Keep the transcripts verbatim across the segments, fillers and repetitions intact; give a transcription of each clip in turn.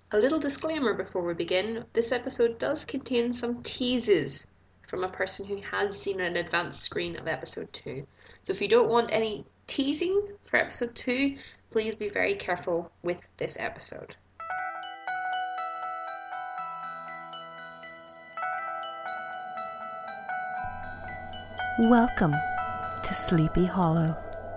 A little disclaimer before we begin, this episode does contain some teases from a person who has seen an advanced screen of episode two. So if you don't want any teasing for episode two, please be very careful with this episode. Welcome to Sleepy Hollow.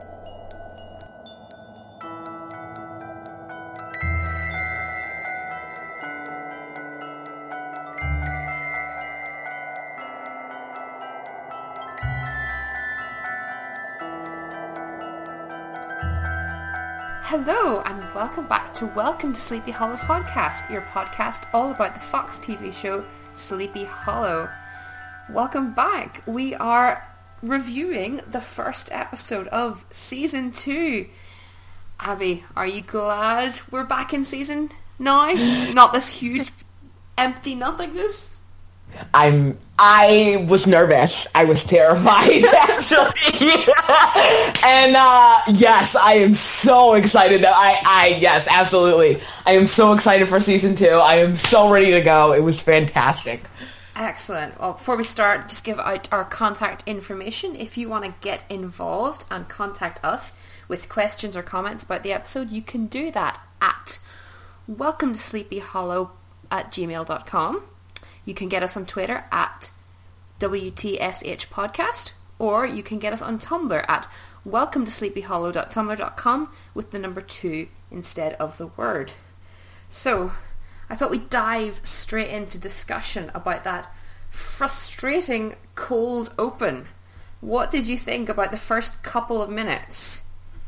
Hello and welcome back to Welcome to Sleepy Hollow podcast, your podcast all about the Fox T V show Sleepy Hollow. Welcome back. We are reviewing the first episode of season two. Abby, are you glad we're back in season now? Not this huge empty nothingness? I'm. I was nervous. I was terrified, actually. and uh, yes, I am so excited. That I, I, yes, absolutely. I am so excited for season two. I am so ready to go. It was fantastic. Excellent. Well, before we start, just give out our contact information. If you want to get involved and contact us with questions or comments about the episode, you can do that at welcome to sleepy hollow at gmail dot com. You can get us on Twitter at W T S H podcast, or you can get us on Tumblr at welcome to sleepy hollow dot tumblr dot com with the number two instead of the word. So, I thought we'd dive straight into discussion about that frustrating cold open. What did you think about the first couple of minutes?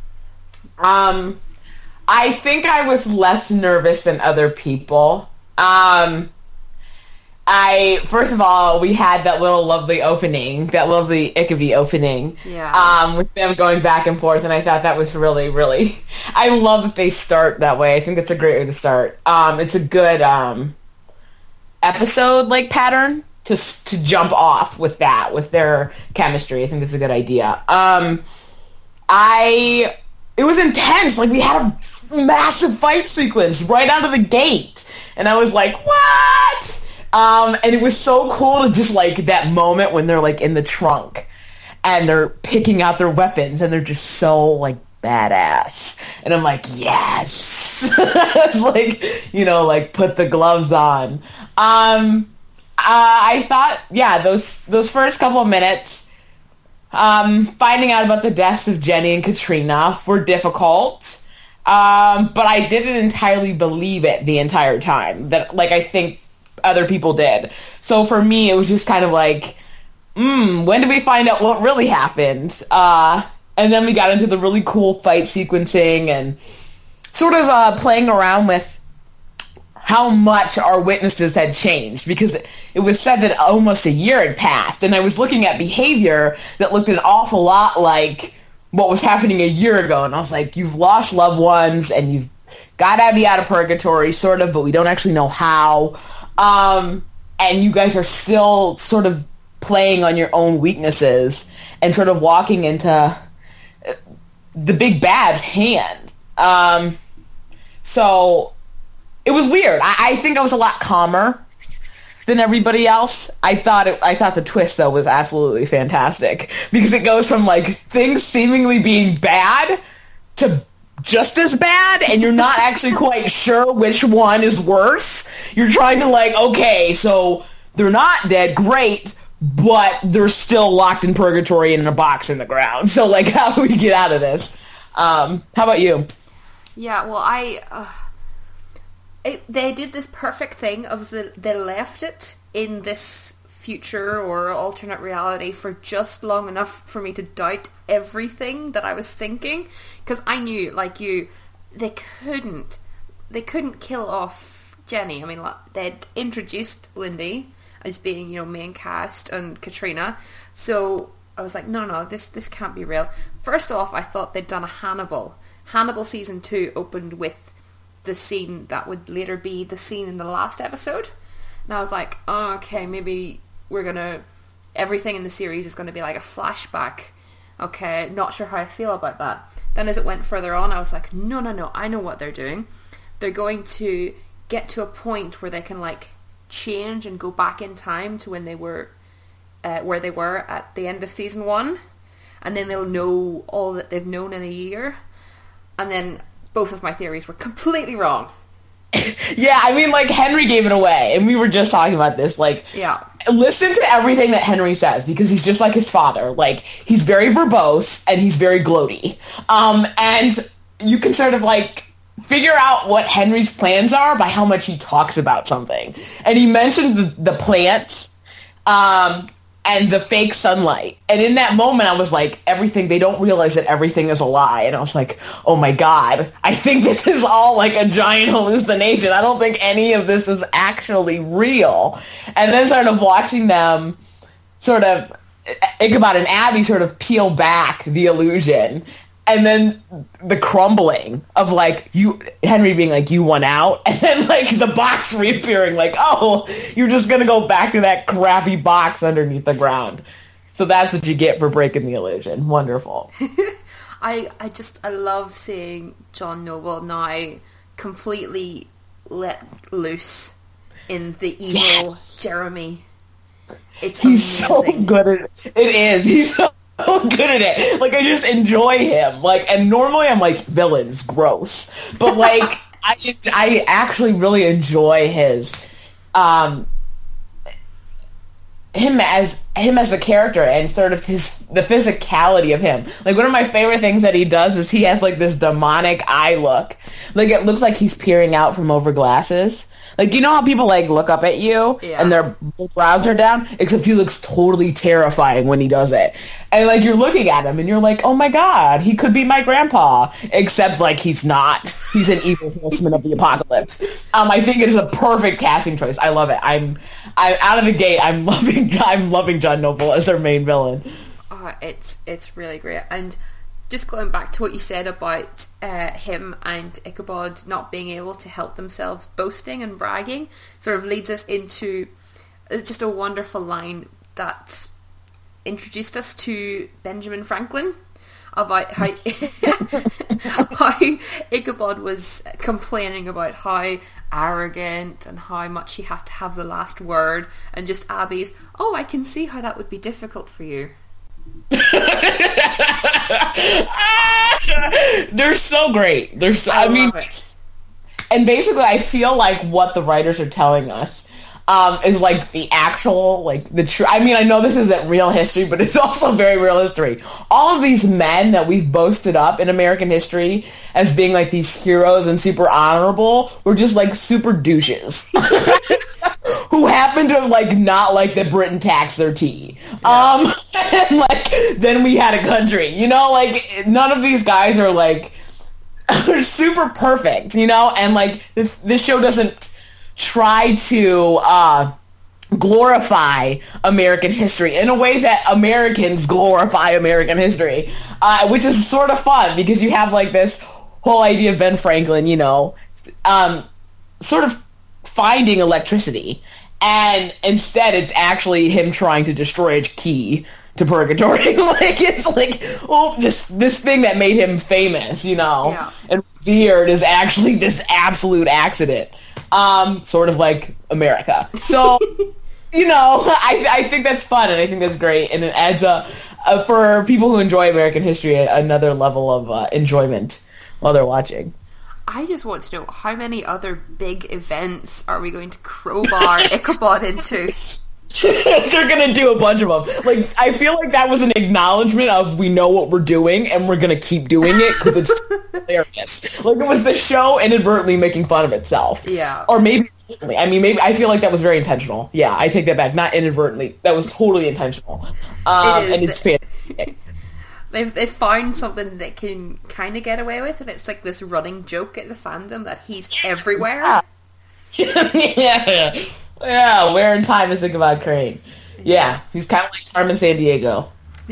Um, I think I was less nervous than other people. Um... I, first of all, we had that little lovely opening, that lovely Ickaby opening, yeah. um, with them going back and forth, and I thought that was really, really, I love that they start that way. I think it's a great way to start. Um, it's a good, um, episode, like, pattern to, to jump off with that, with their chemistry. I think it's a good idea. Um, I, it was intense. Like, we had a massive fight sequence right out of the gate, and I was like, what? Um, and it was so cool to just, like, that moment when they're, like, in the trunk and they're picking out their weapons and they're just so, like, badass. And I'm like, yes! It's like, you know, like, put the gloves on. Um, uh, I thought, yeah, those those first couple of minutes, um, finding out about the deaths of Jenny and Katrina were difficult. Um, but I didn't entirely believe it the entire time. That, like, I think other people did. So for me, it was just kind of like, hmm, when did we find out what really happened? Uh, and then we got into the really cool fight sequencing and sort of uh, playing around with how much our witnesses had changed, because it, it was said that almost a year had passed, and I was looking at behavior that looked an awful lot like what was happening a year ago, and I was like, you've lost loved ones, and you've got Abby out of purgatory, sort of, but we don't actually know how. Um, and you guys are still sort of playing on your own weaknesses and sort of walking into the big bad's hand. Um, so it was weird. I, I think I was a lot calmer than everybody else. I thought it, I thought the twist, though, was absolutely fantastic, because it goes from, like, things seemingly being bad to just as bad, and you're not actually quite sure which one is worse. You're trying to, like, okay, so they're not dead, great, but they're still locked in purgatory and in a box in the ground. So, like, how do we get out of this? Um, how about you? Yeah, well, I... Uh, it, they did this perfect thing of the, they left it in this future or alternate reality for just long enough for me to doubt everything that I was thinking. Because I knew, like you, they couldn't, they couldn't kill off Jenny. I mean, like, they'd introduced Lindy as being, you know, main cast and Katrina. So I was like, no, no, this this can't be real. First off, I thought they'd done a Hannibal. Hannibal season two opened with the scene that would later be the scene in the last episode. And I was like, oh, okay, maybe we're going to, everything in the series is going to be like a flashback. Okay, not sure how I feel about that. Then as it went further on, I was like, no, no, no, I know what they're doing. They're going to get to a point where they can like change and go back in time to when they were uh, where they were at the end of season one, and then they'll know all that they've known in a year. And then both of my theories were completely wrong. Yeah, I mean, like, Henry gave it away, and we were just talking about this. Like, yeah. Listen to everything that Henry says, because he's just like his father. Like, he's very verbose, and he's very gloaty. Um, and you can sort of, like, figure out what Henry's plans are by how much he talks about something. And he mentioned the, the plants, um, and the fake sunlight. And in that moment, I was like, everything, they don't realize that everything is a lie. And I was like, oh my God, I think this is all like a giant hallucination. I don't think any of this is actually real. And then sort of watching them sort of, Ichabod and Abby sort of peel back the illusion. And then the crumbling of, like, you, Henry being like, you won out. And then, like, the box reappearing, like, oh, you're just going to go back to that crappy box underneath the ground. So that's what you get for breaking the illusion. Wonderful. I, I just, I love seeing John Noble now completely let loose in the evil yes. Jeremy. It's He's amazing. so good at it. It is. He's so so good at it. Like, I just enjoy him. Like, and normally I'm like, villains, gross. But, like, I just, I actually really enjoy his, um, him as, him as the character and sort of his, the physicality of him. Like, one of my favorite things that he does is he has, like, this demonic eye look. Like, it looks like he's peering out from over glasses. Like, you know how people, like, look up at you yeah. and their brows are down? Except he looks totally terrifying when he does it. And, like, you're looking at him and you're like, oh my God, he could be my grandpa. Except, like, he's not. He's an evil horseman of the apocalypse. Um, I think it is a perfect casting choice. I love it. I'm, I'm out of the gate. I'm loving, I'm loving John Noble as their main villain. Oh, it's, it's really great. And just going back to what you said about uh, him and Ichabod not being able to help themselves, boasting and bragging, sort of leads us into just a wonderful line that introduced us to Benjamin Franklin about how, how Ichabod was complaining about how arrogant and how much he had to have the last word, and just Abby's, oh, I can see how that would be difficult for you. They're so great. They're so, I, I mean, it. And basically I feel like what the writers are telling us um, is like the actual, like the true, I mean, I know this isn't real history, but it's also very real history. All of these men that we've boasted up in American history as being like these heroes and super honorable were just like super douches. Who happened to like not like that Britain taxed their tea. Yeah. Um, and like then we had a country, you know, like none of these guys are like are super perfect, you know, and like this, this show doesn't try to uh, glorify American history in a way that Americans glorify American history, uh, which is sort of fun because you have like this whole idea of Ben Franklin, you know, um, sort of finding electricity, and instead it's actually him trying to destroy a key to purgatory. Like it's like, oh, this this thing that made him famous, you know, yeah. and revered is actually this absolute accident. Um, sort of like America. So, you know, I I think that's fun, and I think that's great, and it adds a, a for people who enjoy American history another level of uh, enjoyment while they're watching. I just want to know, how many other big events are we going to crowbar Ichabod into? They're gonna do a bunch of them. Like, I feel like that was an acknowledgement of we know what we're doing and we're gonna keep doing it because it's hilarious. Like, it was the show inadvertently making fun of itself. Yeah. Or maybe, I mean, maybe, I feel like that was very intentional. Yeah, I take that back. Not inadvertently. That was totally intentional. Um, it is and it's the- fantastic. They've, they've found something they can kind of get away with, and it's like this running joke at the fandom that he's everywhere. Yeah. yeah. Yeah, where in time is Ichabod Crane? Yeah, he's kind of like Carmen Sandiego.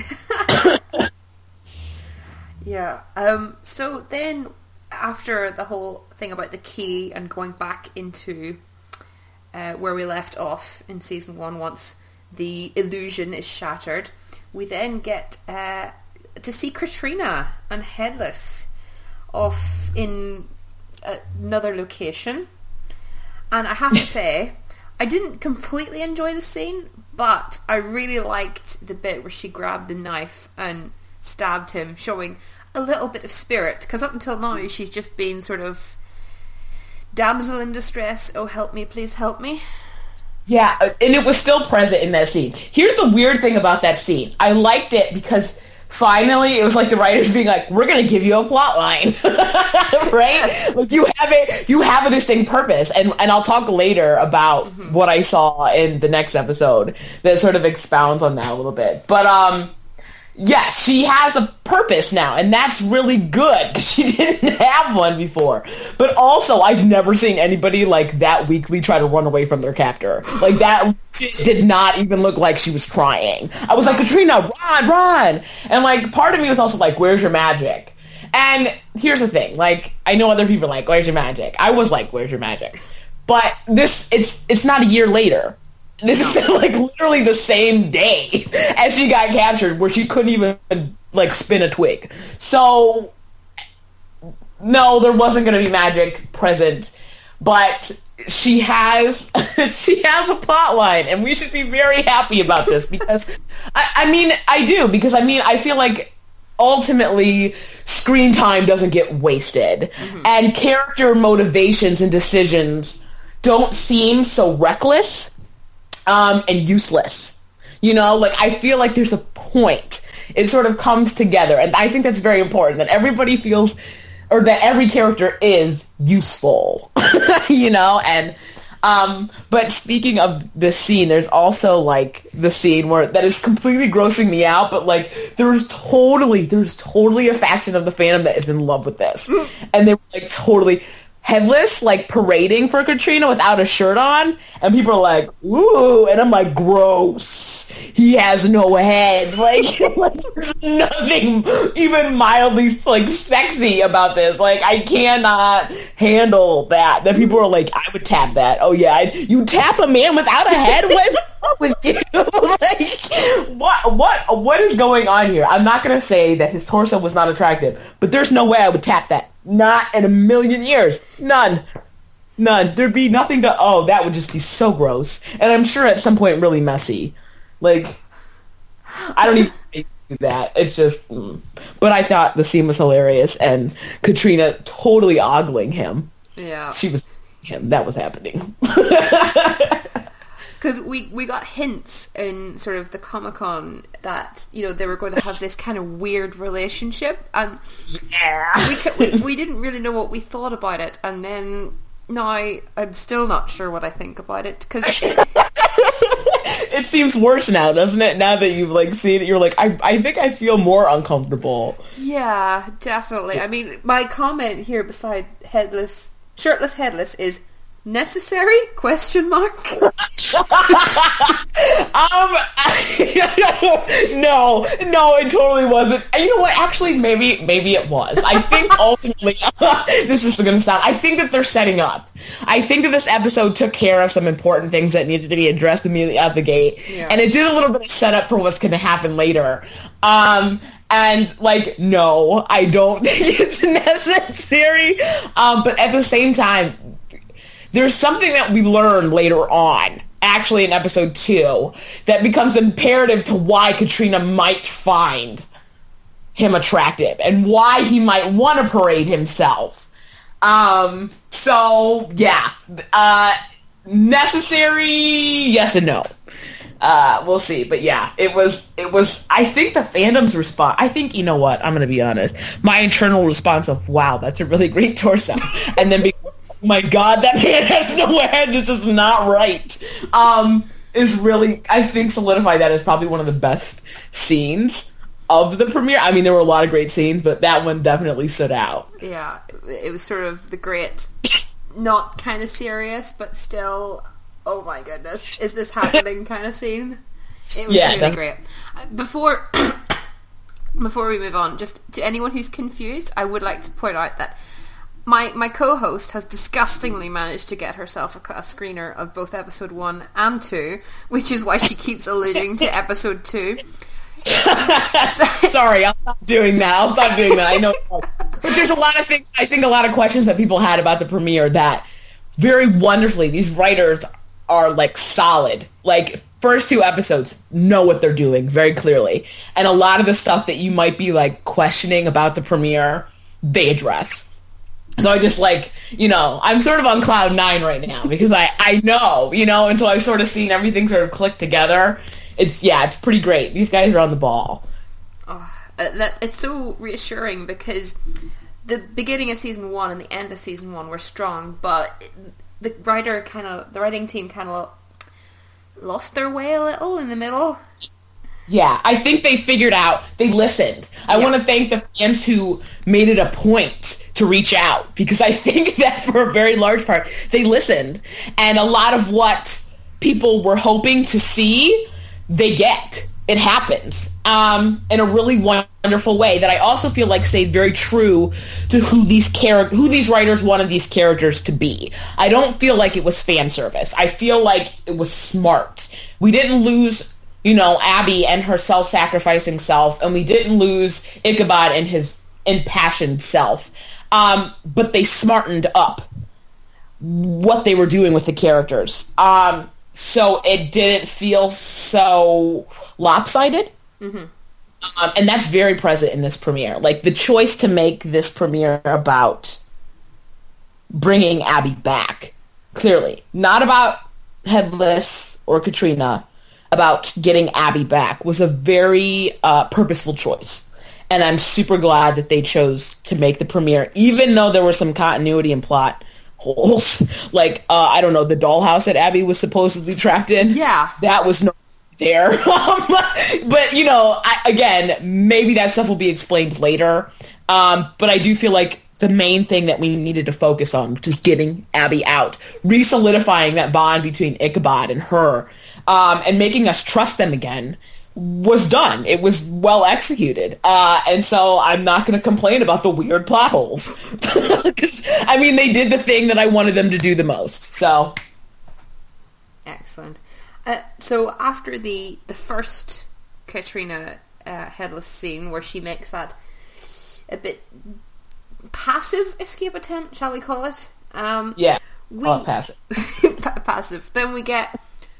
Yeah. Um. So then, after the whole thing about the key and going back into uh, where we left off in season one, once the illusion is shattered, we then get uh, to see Katrina and Headless off in another location. And I have to say, I didn't completely enjoy the scene, but I really liked the bit where she grabbed the knife and stabbed him, showing a little bit of spirit, because up until now she's just been sort of damsel in distress, oh help me, please help me. Yeah, and it was still present in that scene. Here's the weird thing about that scene. I liked it because finally it was like the writers being like, we're going to give you a plot line. Right? Yes. Like you have it, you have a distinct purpose. And, and I'll talk later about mm-hmm. what I saw in the next episode that sort of expounds on that a little bit. But, um, yes, she has a purpose now, and that's really good, because she didn't have one before. But also, I've never seen anybody, like, that weakly try to run away from their captor. Like, that did not even look like she was trying. I was like, Katrina, run, run! And, like, part of me was also like, where's your magic? And here's the thing, like, I know other people are like, where's your magic? I was like, where's your magic? But this, it's it's not a year later. This is like literally the same day as she got captured, where she couldn't even like spin a twig. So no, there wasn't going to be magic present, but she has she has a plot line, and we should be very happy about this, because I, I mean I do because I mean I feel like ultimately screen time doesn't get wasted, mm-hmm. and character motivations and decisions don't seem so reckless. Um, and useless. You know, like, I feel like there's a point. It sort of comes together, and I think that's very important, that everybody feels, or that every character is useful. You know, and, um, but speaking of this scene, there's also, like, the scene where, that is completely grossing me out, but, like, there's totally, there's totally a faction of the fandom that is in love with this. And they're, like, totally headless, like, parading for Katrina without a shirt on, and people are like, ooh, and I'm like, gross. He has no head. Like, like there's nothing even mildly, like, sexy about this. Like, I cannot handle that. That people are like, I would tap that. Oh, yeah, I'd, you tap a man without a head? What is wrong with you? Like, what, what, what is going on here? I'm not going to say that his torso was not attractive, but there's no way I would tap that. Not in a million years. None. None. There'd be nothing to... Oh, that would just be so gross. And I'm sure at some point really messy. Like, I don't even do that. It's just... Mm. But I thought the scene was hilarious, and Katrina totally ogling him. Yeah. She was... him. That was happening. Because we, we got hints in sort of the Comic-Con that, you know, they were going to have this kind of weird relationship, and yeah. we, we we didn't really know what we thought about it, and then now I'm still not sure what I think about it, because it seems worse now, doesn't it? Now that you've like seen it, you're like, I I think I feel more uncomfortable. Yeah, definitely. I mean, my comment here beside headless, shirtless headless is necessary? Question mark. um, no, no, it totally wasn't. You know what? Actually, maybe, maybe it was. I think ultimately, this is going to sound. I think that they're setting up. I think that this episode took care of some important things that needed to be addressed immediately out the gate, yeah. And it did a little bit of setup for what's going to happen later. Um. And, like, no, I don't think it's necessary. Um, but at the same time, there's something that we learn later on, actually in episode two, that becomes imperative to why Katrina might find him attractive and why he might want to parade himself. Um, so, yeah. Uh, necessary, yes and no. Uh, we'll see, but yeah, it was, it was, I think the fandom's response, I think, you know what, I'm gonna be honest, my internal response of, wow, that's a really great torso, and then be, oh my god, that man has no head, this is not right, um, is really, I think, solidified that as probably one of the best scenes of the premiere. I mean, there were a lot of great scenes, but that one definitely stood out. Yeah, it was sort of the great, not kind of serious, but still... oh my goodness, is this happening kind of scene. It was yeah, really that... great. Before before we move on, just to anyone who's confused, I would like to point out that my my co-host has disgustingly managed to get herself a, a screener of both episode one and two, which is why she keeps alluding to episode two. So, sorry, I'll stop doing that. I'll stop doing that. I know, but there's a lot of things, I think a lot of questions that people had about the premiere that very wonderfully. These writers are, like, solid. Like, first two episodes know what they're doing very clearly. And a lot of the stuff that you might be, like, questioning about the premiere, they address. So I just, like, you know, I'm sort of on cloud nine right now because I, I know, you know, and so I've sort of seen everything sort of click together. It's, yeah, it's pretty great. These guys are on the ball. Oh, uh, that it's so reassuring because the beginning of season one and the end of season one were strong, but the writer kind of, the writing team kind of lost their way a little in the middle. Yeah, I think they figured out, they listened. I yeah. want to thank the fans who made it a point to reach out, because I think that for a very large part, they listened. And a lot of what people were hoping to see, they get. It happens um, in a really wonderful way that I also feel like stayed very true to who these char- who these writers wanted these characters to be. I don't feel like it was fan service. I feel like it was smart. We didn't lose, you know, Abby and her self-sacrificing self, and we didn't lose Ichabod and his impassioned self. Um, but they smartened up what they were doing with the characters. Um, so it didn't feel so lopsided. Mm-hmm. Um, and that's very present in this premiere. Like, the choice to make this premiere about bringing Abby back, clearly. Not about Headless or Katrina, about getting Abby back, was a very uh, purposeful choice. And I'm super glad that they chose to make the premiere, even though there were some continuity and plot holes. Like, uh, I don't know, the dollhouse that Abby was supposedly trapped in. Yeah. That was not there. But, you know, I, again, maybe that stuff will be explained later. Um, but I do feel like the main thing that we needed to focus on, which is getting Abby out, re-solidifying that bond between Ichabod and her, um, and making us trust them again, was done. It was well executed. Uh, and so I'm not going to complain about the weird plot holes. Because, I mean, they did the thing that I wanted them to do the most. So. Excellent. Uh, so after the, the first Katrina uh, Headless scene where she makes that a bit passive escape attempt, shall we call it? Um, yeah, we, oh, passive. passive. Then we get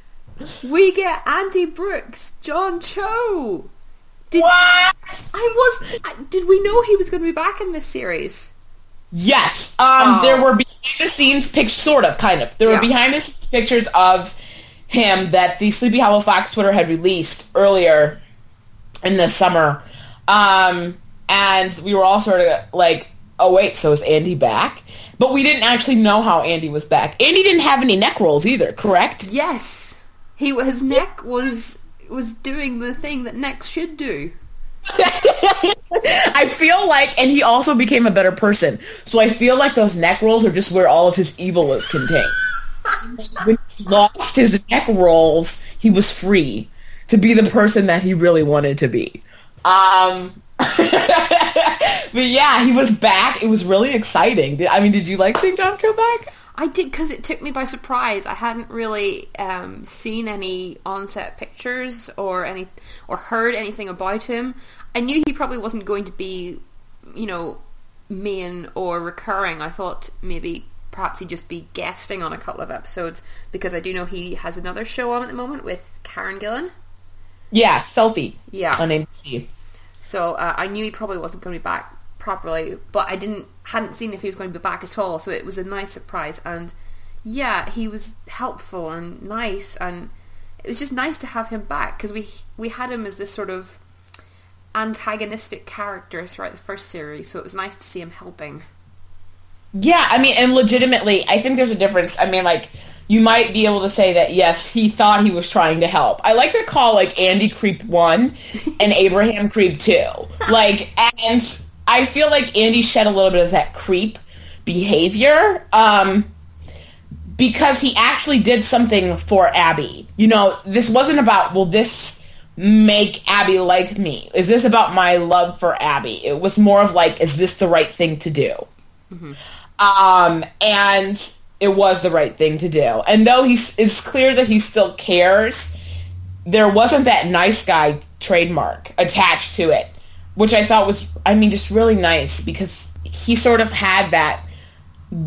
we get Andy Brooks, John Cho. Did, what? I was. I, did we know he was going to be back in this series? Yes. Um, oh. There were behind the scenes pictures, sort of, kind of. There were yeah. behind the scenes pictures of him that the Sleepy Hollow Fox Twitter had released earlier in the summer. Um, and we were all sort of like, oh wait, so is Andy back? But we didn't actually know how Andy was back. Andy didn't have any neck rolls either, correct? Yes. He his neck was was doing the thing that necks should do. I feel like, and he also became a better person. So I feel like those neck rolls are just where all of his evil is contained. When he lost his neck rolls, he was free to be the person that he really wanted to be. Um, but yeah, he was back. It was really exciting. Did, I mean, did you like seeing John Cho back? I did, because it took me by surprise. I hadn't really um, seen any on-set pictures or any or heard anything about him. I knew he probably wasn't going to be, you know, main or recurring. I thought maybe perhaps he'd just be guesting on a couple of episodes, because I do know he has another show on at the moment with Karen Gillan. Yeah, Selfie. Yeah. On A B C. So uh, I knew he probably wasn't going to be back properly, but I didn't hadn't seen if he was going to be back at all, so it was a nice surprise. And yeah, he was helpful and nice, and it was just nice to have him back, because we we had him as this sort of antagonistic character throughout the first series, so it was nice to see him helping. Yeah, I mean, and legitimately, I think there's a difference. I mean, like, you might be able to say that, yes, he thought he was trying to help. I like to call, like, Andy Creep one and Abraham Creep two. Like, and I feel like Andy shed a little bit of that creep behavior, um, because he actually did something for Abby. You know, this wasn't about, will this make Abby like me? Is this about my love for Abby? It was more of like, is this the right thing to do? Mm-hmm. Um, and it was the right thing to do. And though he's, it's clear that he still cares, there wasn't that nice guy trademark attached to it, which I thought was, I mean, just really nice, because he sort of had that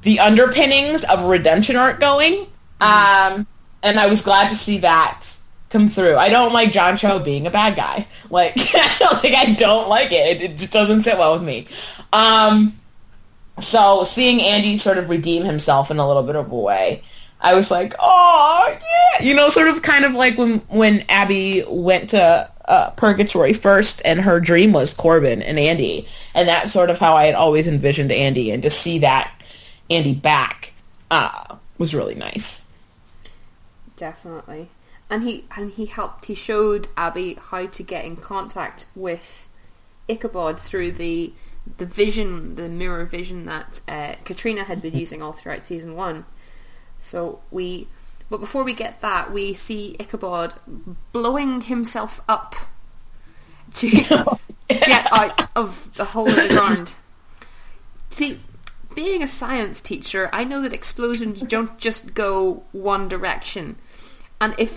the underpinnings of redemption arc going. Um, and I was glad to see that come through. I don't like John Cho being a bad guy. Like, like I don't like it. It, it just doesn't sit well with me. Um, so seeing Andy sort of redeem himself in a little bit of a way, I was like, oh, yeah. You know, sort of kind of like when, when Abby went to uh, Purgatory first and her dream was Corbin and Andy. And that's sort of how I had always envisioned Andy. And to see that Andy back uh, was really nice. Definitely. And he and he helped, he showed Abby how to get in contact with Ichabod through the the vision, the mirror vision that uh, Katrina had been using all throughout season one. So we, but before we get that, we see Ichabod blowing himself up to get out of the hole in the ground. See, being a science teacher, I know that explosions don't just go one direction. And if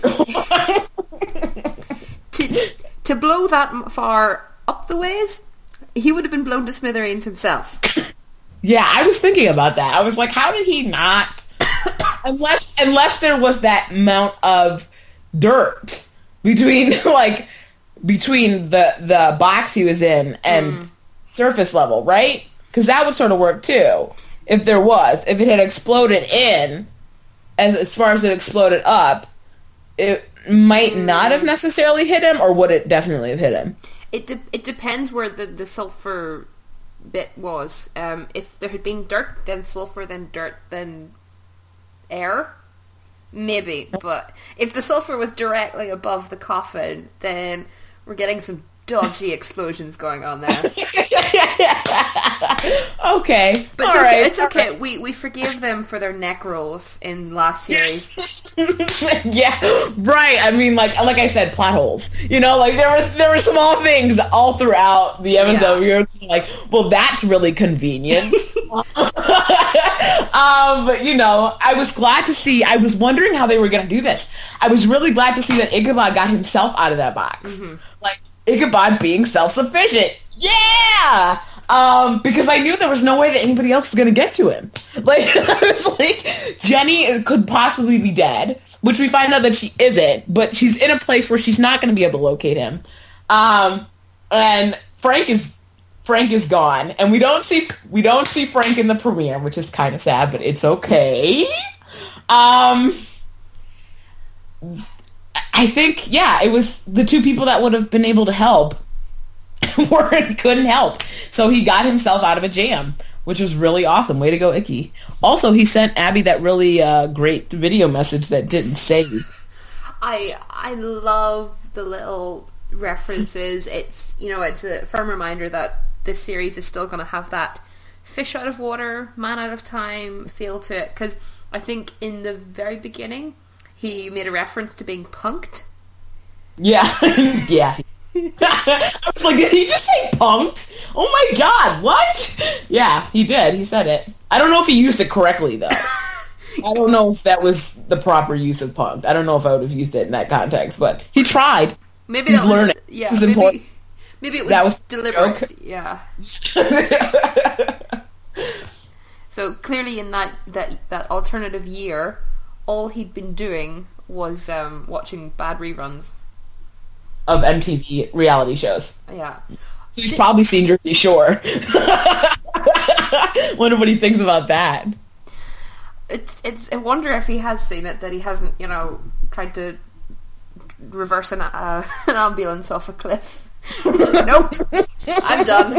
to to blow that far up the ways, he would have been blown to smithereens himself. Yeah, I was thinking about that. I was like, how did he not? unless unless there was that amount of dirt between like between the the box he was in and mm. surface level, right? Because that would sort of work too. If there was, if it had exploded in, as as far as it exploded up, it might not have necessarily hit him, or would it definitely have hit him? It de- it depends where the, the sulfur bit was. Um, if there had been dirt, then sulfur, then dirt, then air, maybe. But if the sulfur was directly above the coffin, then we're getting some dodgy explosions going on there. Okay, but it's all okay. right. It's okay. Right. We we forgive them for their neck rolls in last series. Yeah, right. I mean, like like I said, plot holes. You know, like there were there were small things all throughout the episode. Yeah. Where you're like, well, that's really convenient. um, but you know, I was glad to see. I was wondering how they were going to do this. I was really glad to see that Ichabod got himself out of that box. Mm-hmm. Like Ichabod being self-sufficient. Yeah. Um, because I knew there was no way that anybody else was going to get to him. Like, I was like, Jenny could possibly be dead, which we find out that she isn't, but she's in a place where she's not going to be able to locate him. Um, and Frank is, Frank is gone, and we don't see, we don't see Frank in the premiere, which is kind of sad, but it's okay. Um, I think, yeah, it was the two people that would have been able to help weren't couldn't help. So he got himself out of a jam, which was really awesome. Way to go, Icky. Also, he sent Abby that really uh, great video message that didn't save. I I love the little references. It's, you know, it's a firm reminder that this series is still going to have that fish out of water, man out of time feel to it. Because I think in the very beginning, he made a reference to being punked. Yeah, yeah. I was like, did he just say punked? Oh my god, what? Yeah, he did. He said it. I don't know if he used it correctly, though. I don't know if that was the proper use of punked. I don't know if I would have used it in that context, but he tried. Maybe He's that was, learning. Yeah, this is maybe, important. Maybe it was, that was deliberate. Okay. Yeah. So clearly in that, that, that alternative year, all he'd been doing was um, watching bad reruns of M T V reality shows. Yeah. So he's probably seen Jersey Shore. Wonder what he thinks about that. It's it's. I wonder if he has seen it, that he hasn't, you know, tried to reverse an uh, an ambulance off a cliff. Nope, I'm done.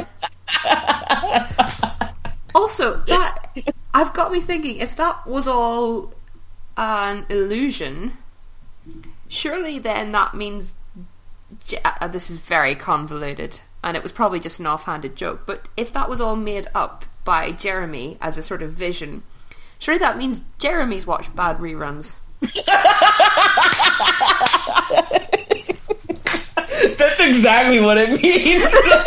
Also, that I've got me thinking, if that was all an illusion, surely then that means. Uh, this is very convoluted, and it was probably just an offhanded joke, but if that was all made up by Jeremy as a sort of vision, surely that means Jeremy's watched bad reruns. That's exactly what it means.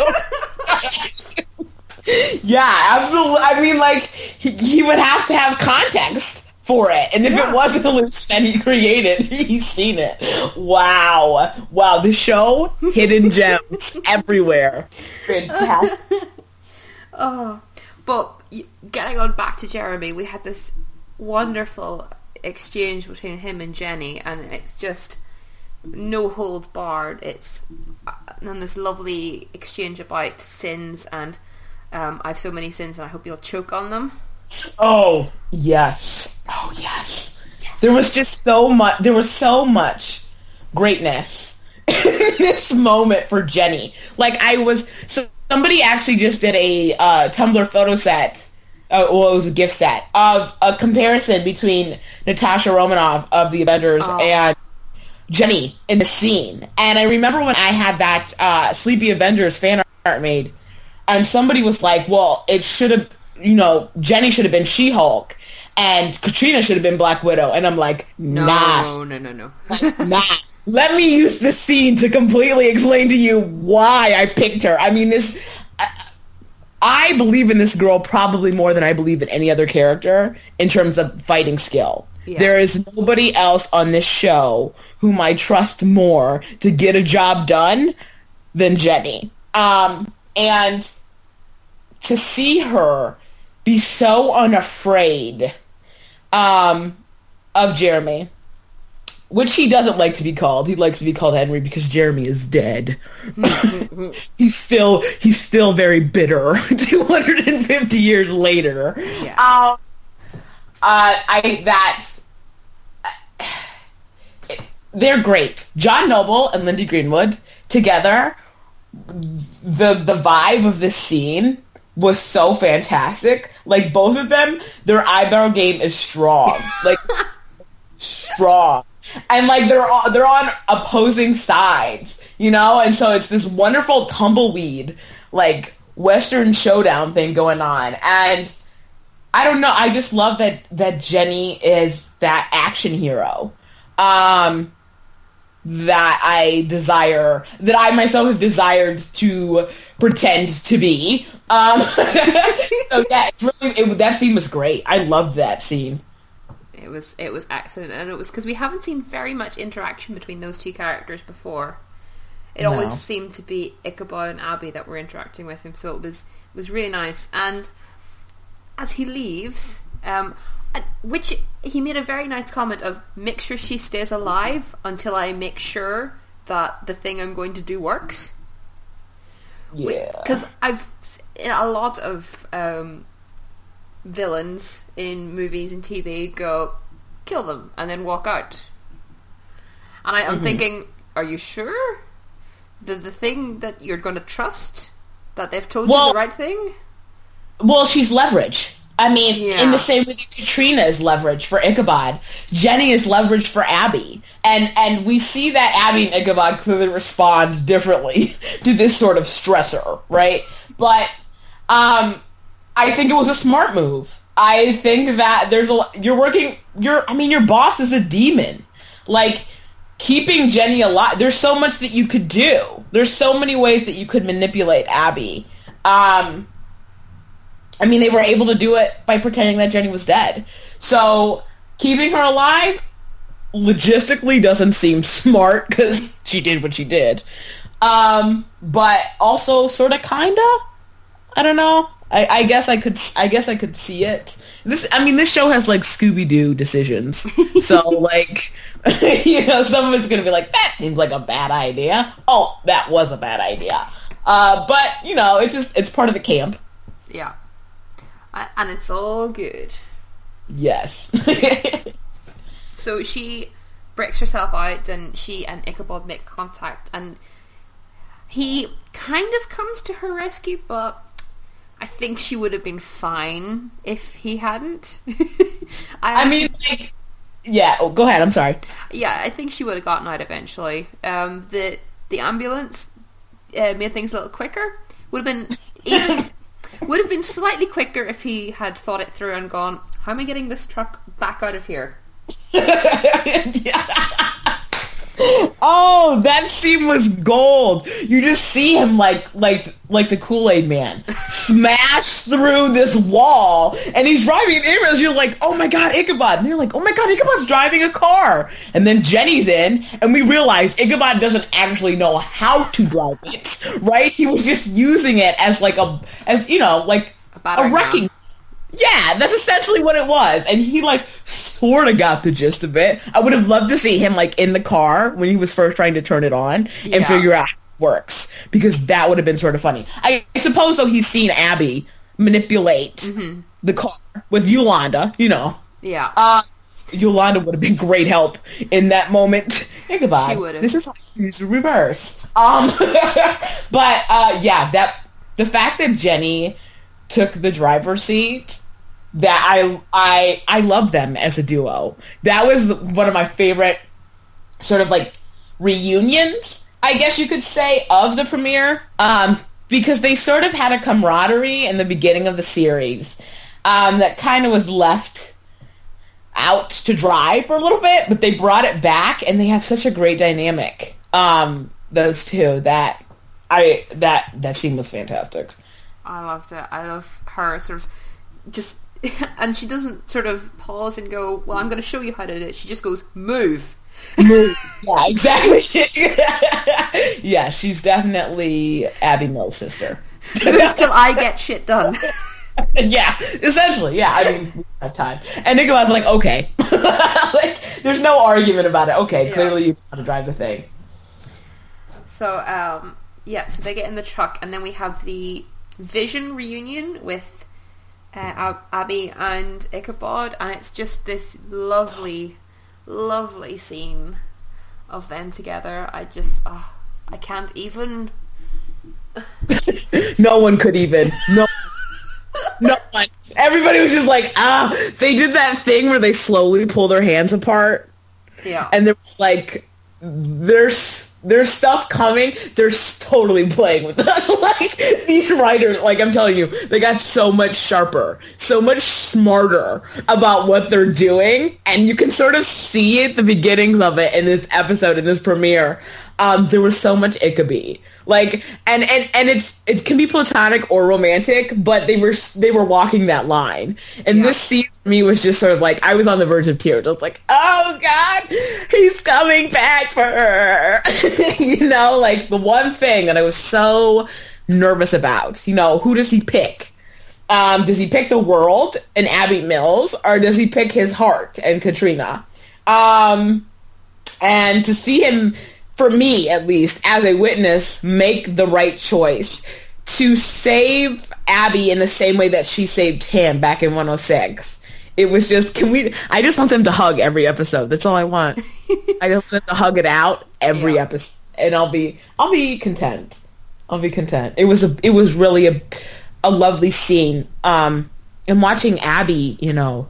Yeah, absolutely. I mean, like, he, he would have to have context for it, and if yeah. it wasn't a illusion that he created, he's seen it. Wow. Wow, the show, hidden gems everywhere. Fantastic. Oh, but getting on back to Jeremy, we had this wonderful exchange between him and Jenny, and it's just no holds barred. It's and this lovely exchange about sins and um, I've so many sins and I hope you'll choke on them. Oh yes, oh yes. Yes. There was just so much. There was so much greatness in this moment for Jenny. Like I was. So somebody actually just did a uh, Tumblr photo set. Uh, well, it was a gift set of a comparison between Natasha Romanoff of the Avengers oh. and Jenny in the scene. And I remember when I had that uh, Sleepy Avengers fan art made, and somebody was like, well, it should have, you know, Jenny should have been She-Hulk, and Katrina should have been Black Widow. And I'm like, no, nah. No, no, no, no. Nah. Let me use this scene to completely explain to you why I picked her. I mean, this... I, I believe in this girl probably more than I believe in any other character in terms of fighting skill. Yeah. There is nobody else on this show whom I trust more to get a job done than Jenny. Um, and to see her be so unafraid um, of Jeremy, which he doesn't like to be called. He likes to be called Henry because Jeremy is dead. he's still he's still very bitter two hundred fifty years later. Yeah. Um, uh, I that they're great. John Noble and Lindy Greenwood together. The the vibe of this scene was so fantastic. Like both of them, their eyebrow game is strong. Like strong. And like they're all, they're on opposing sides, you know, and so it's this wonderful tumbleweed like Western showdown thing going on. And I don't know, I just love that that Jenny is that action hero um, that I desire, that I myself have desired to pretend to be. Um, so yeah, it's really, it, that scene was great. I loved that scene. It was it was excellent, and it was because we haven't seen very much interaction between those two characters before. It No. always seemed to be Ichabod and Abby that were interacting with him, so it was it was really nice. And as he leaves, um, uh, which he made a very nice comment of, make sure she stays alive until I make sure that the thing I'm going to do works. Yeah. Because I've in a lot of um, villains in movies and T V go, kill them, and then walk out. And I, I'm Mm-hmm. thinking, are you sure? The the thing that you're going to trust, that they've told Well- you the right thing? Well, she's leverage. I mean, Yeah. in the same way that Katrina is leverage for Ichabod, Jenny is leverage for Abby. And and we see that Abby and Ichabod clearly respond differently to this sort of stressor, right? But um, I think it was a smart move. I think that there's a you're working you're I mean your boss is a demon. Like keeping Jenny alive, there's so much that you could do. There's so many ways that you could manipulate Abby. Um I mean, they were able to do it by pretending that Jenny was dead. So, keeping her alive logistically doesn't seem smart because she did what she did. Um, but also sort of kinda. I don't know. I, I guess I could. I guess I could see it. This. I mean, this show has like Scooby Doo decisions. So, like, you know, someone's gonna be like, "That seems like a bad idea." Oh, that was a bad idea. Uh, but you know, it's just it's part of the camp. Yeah. I, and it's all good. Yes. So she breaks herself out, and she and Ichabod make contact, and he kind of comes to her rescue, but I think she would have been fine if he hadn't. I, I mean, like, yeah. Oh, go ahead. I'm sorry. yeah, I think she would have gotten out eventually. Um, the the ambulance uh, made things a little quicker. Would have been even would have been slightly quicker if he had thought it through and gone, "How am I getting this truck back out of here?" Oh, that scene was gold. You just see him like like like the Kool-Aid Man smash through this wall, and he's driving an ambulance. You're like, oh my god, Ichabod! And you're like, oh my god, Ichabod's driving a car. And then Jenny's in, and we realize Ichabod doesn't actually know how to drive it. Right? He was just using it as like a as you know like A a battering wrecking. ram. Yeah, that's essentially what it was. And he, like, sort of got the gist of it. I would have loved to see him, like, in the car when he was first trying to turn it on and Yeah. figure out how it works. Because that would have been sort of funny. I suppose, though, he's seen Abby manipulate Mm-hmm. the car with Yolanda, you know. Yeah. Uh, Yolanda would have been great help in that moment. Think about She it. would have. This is how you use the reverse. Um, but, uh, yeah, that the fact that Jenny took the driver's seat, that I I I love them as a duo. That was one of my favorite sort of like reunions, I guess you could say, of the premiere, um, because they sort of had a camaraderie in the beginning of the series um, that kind of was left out to dry for a little bit, but they brought it back, and they have such a great dynamic. Um, those two, that I that that scene was fantastic. I loved it. I love her sort of just, and she doesn't sort of pause and go, well, I'm going to show you how to do it. She just goes, move. Move. Yeah, exactly. Yeah, she's definitely Abby Mills' sister. Move till I get shit done. Yeah, essentially. Yeah, I mean, we have time. And Ichabod's like, okay. Like, there's no argument about it. Okay, Yeah. clearly you know how to drive the thing. So, um, yeah, so they get in the truck, and then we have the Vision reunion with uh, Ab- Abby and Ichabod, and it's just this lovely, lovely scene of them together. I just, oh, I can't even... No one could even. No No one. Everybody was just like, ah. They did that thing where they slowly pull their hands apart. Yeah. And they're like, there's there's stuff coming. They're s- totally playing with us. Like, these writers, like, I'm telling you, they got so much sharper, so much smarter about what they're doing. And you can sort of see it, the beginnings of it in this episode, in this premiere. Um, there was so much Ichabod. Like, and, and, and it's, it can be platonic or romantic, but they were, they were walking that line. And Yeah. this scene for me was just sort of like, I was on the verge of tears. I was like, oh God, he's coming back for her. You know, like the one thing that I was so nervous about, you know, who does he pick? Um, does he pick the world and Abby Mills, or does he pick his heart and Katrina? Um, and to see him, for me at least, as a witness, make the right choice to save Abby in the same way that she saved him back in one oh six. It was just, can we, I just want them to hug every episode. That's all I want. I just want them to hug it out every Yeah. episode, and I'll be, I'll be content. I'll be content. It was a, it was really a, a lovely scene. Um, and watching Abby, you know,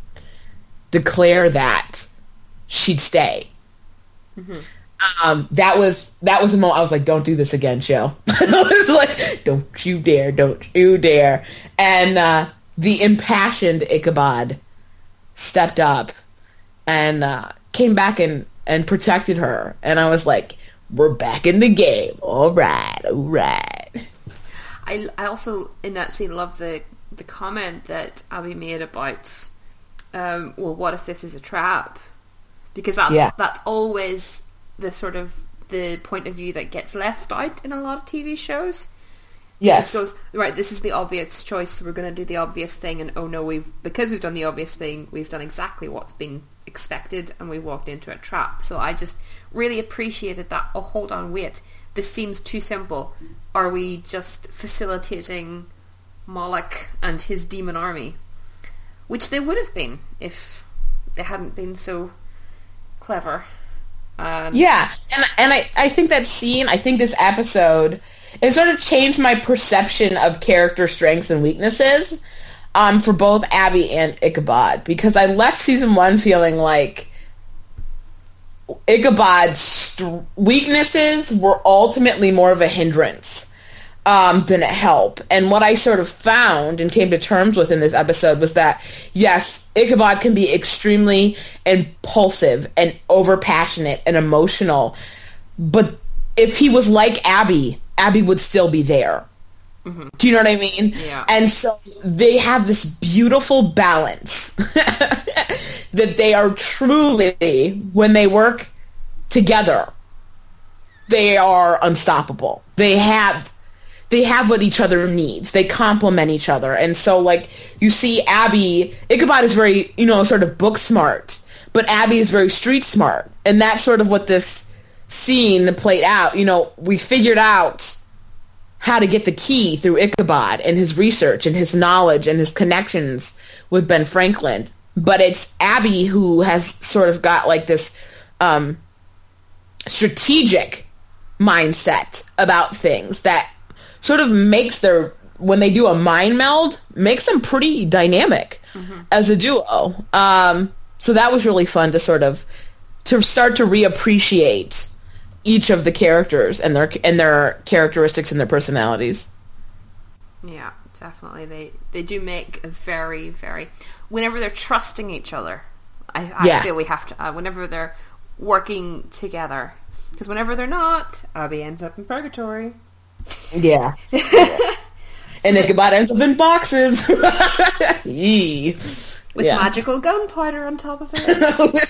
declare that she'd stay. Mm-hmm. Um, that was that was a moment I was like, don't do this again, Jill. I was like, don't you dare, don't you dare. And uh, the impassioned Ichabod stepped up and uh, came back and, and protected her. And I was like, we're back in the game. All right, all right. I, I also, in that scene, love the, the comment that Abby made about, um, well, what if this is a trap? Because that's, Yeah. that's always the sort of the point of view that gets left out in a lot of T V shows. Yes. Just goes, right, this is the obvious choice, so we're going to do the obvious thing, and oh no, we've because we've done the obvious thing, we've done exactly what's been expected, and we walked into a trap. So I just really appreciated that. Oh, hold on, wait, this seems too simple. Are we just facilitating Moloch and his demon army? Which they would have been if they hadn't been so clever. Um, Yeah, and and I, I think that scene, I think this episode, it sort of changed my perception of character strengths and weaknesses um, for both Abby and Ichabod, because I left season one feeling like Ichabod's st- weaknesses were ultimately more of a hindrance um, than a help. And what I sort of found and came to terms with in this episode was that, yes, Ichabod can be extremely impulsive and overpassionate and emotional, but if he was like Abby, Abby would still be there. Mm-hmm. Do you know what I mean? Yeah. And so they have this beautiful balance that they are truly, when they work together, they are unstoppable. They have they have what each other needs. They complement each other. And so, like, you see Abby, Ichabod is very, you know, sort of book smart, but Abby is very street smart. And that's sort of what this scene played out. You know, we figured out how to get the key through Ichabod and his research and his knowledge and his connections with Ben Franklin. But it's Abby who has sort of got, like, this um, strategic mindset about things that sort of makes their, when they do a mind meld, makes them pretty dynamic mm-hmm. as a duo. Um, so that was really fun to sort of, to start to reappreciate each of the characters and their and their characteristics and their personalities. Yeah, definitely. They they do make a very, very, whenever they're trusting each other, I, I yeah. feel we have to, uh, whenever they're working together. Because whenever they're not, Abby ends up in purgatory. Yeah. yeah. And Ichabod ends up in boxes. Yee. With yeah. magical gunpowder on top of it.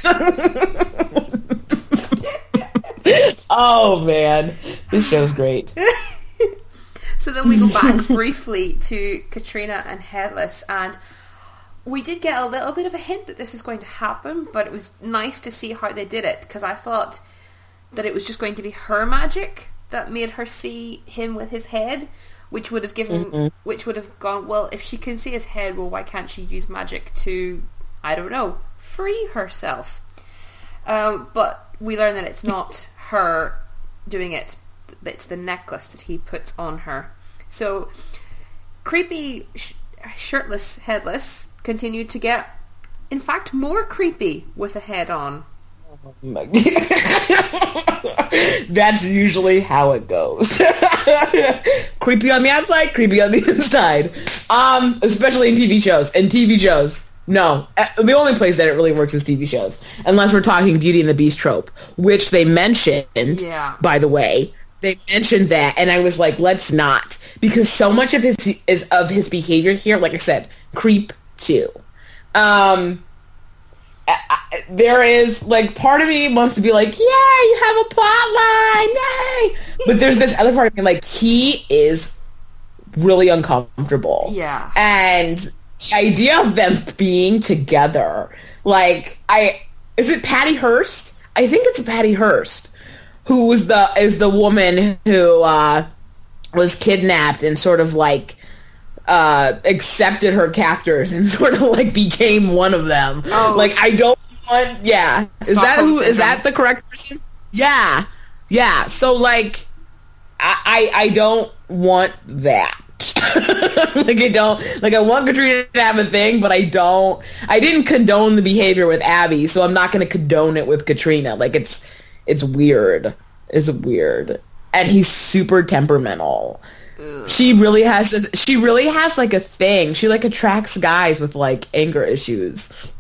Oh, man. This show's great. So then we go back briefly to Katrina and Headless, and we did get a little bit of a hint that this is going to happen, but it was nice to see how they did it, because I thought that it was just going to be her magic that made her see him with his head, which would have given, mm-hmm. which would have gone, well, if she can see his head, well, why can't she use magic to, I don't know, free herself? Um, but we learn that it's not her doing it, it's the necklace that he puts on her. So, creepy, sh- shirtless, Headless continued to get, in fact, more creepy with a head on. That's usually how it goes. Creepy on the outside, creepy on the inside. Um, especially in T V shows. And T V shows, no. The only place that it really works is T V shows. Unless we're talking Beauty and the Beast trope, which they mentioned, yeah. by the way. They mentioned that, and I was like, let's not. Because so much of his is of his behavior here, like I said, creep too. Um... I, there is, like, part of me wants to be like, yeah, you have a plot line, yay! But there's this other part of me, like, he is really uncomfortable. Yeah. And the idea of them being together, like, I, is it Patty Hearst? I think it's Patty Hearst, who was the, is the woman who, uh, was kidnapped and sort of, like, Uh, accepted her captors and sort of like became one of them. Oh, like I don't want. Yeah, is that who? Is that the correct person? Yeah, yeah. So like, I I, I don't want that. Like I don't like I want Katrina to have a thing, but I don't. I didn't condone the behavior with Abby, so I'm not going to condone it with Katrina. Like it's it's weird. It's weird, and he's super temperamental. She really has a, she really has like a thing. She like attracts guys with like anger issues.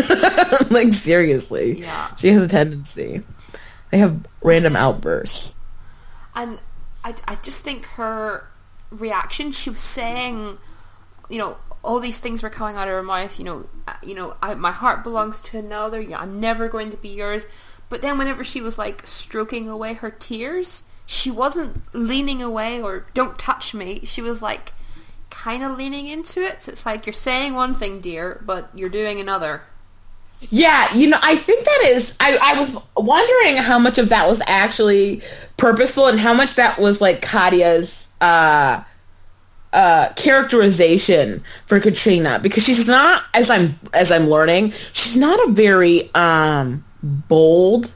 Like seriously. Yeah. She has a tendency. They have random outbursts. And I, I just think her reaction, she was saying, you know, all these things were coming out of her mouth, you know, you know, I, my heart belongs to another, yeah, I'm never going to be yours. But then whenever she was like stroking away her tears, she wasn't leaning away or don't touch me. She was like kind of leaning into it. So it's like you're saying one thing, dear, but you're doing another. Yeah, you know, I think that is, I, I was wondering how much of that was actually purposeful and how much that was like Katya's uh, uh, characterization for Katrina, because she's not, as I'm, as I'm learning, she's not a very um, bold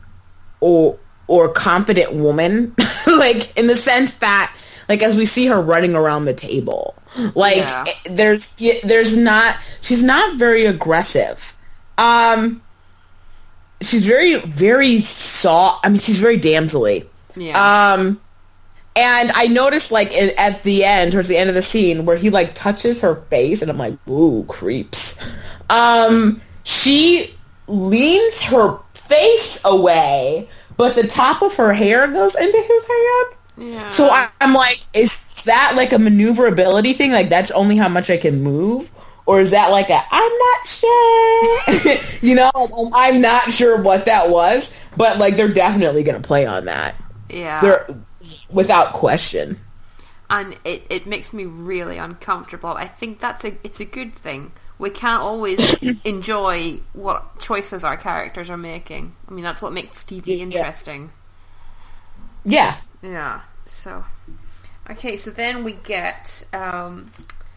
or or confident woman, like in the sense that, like as we see her running around the table, like yeah. there's there's not she's not very aggressive. Um, she's very very soft. I mean, she's very damsel-y. Yeah. Um, and I noticed like in, at the end, towards the end of the scene, where he like touches her face, and I'm like, ooh, creeps. Um, she leans her face away, but the top of her hair goes into his hand. Yeah. So I, I'm like, is that like a maneuverability thing? Like that's only how much I can move? Or is that like a, I'm not sure? You know, I'm, I'm not sure what that was, but like they're definitely going to play on that. Yeah. They're without question. and it, it makes me really uncomfortable. I think that's a it's a good thing. We can't always enjoy what choices our characters are making. I mean, that's what makes T V interesting. Yeah. Yeah. So, okay. So then we get um,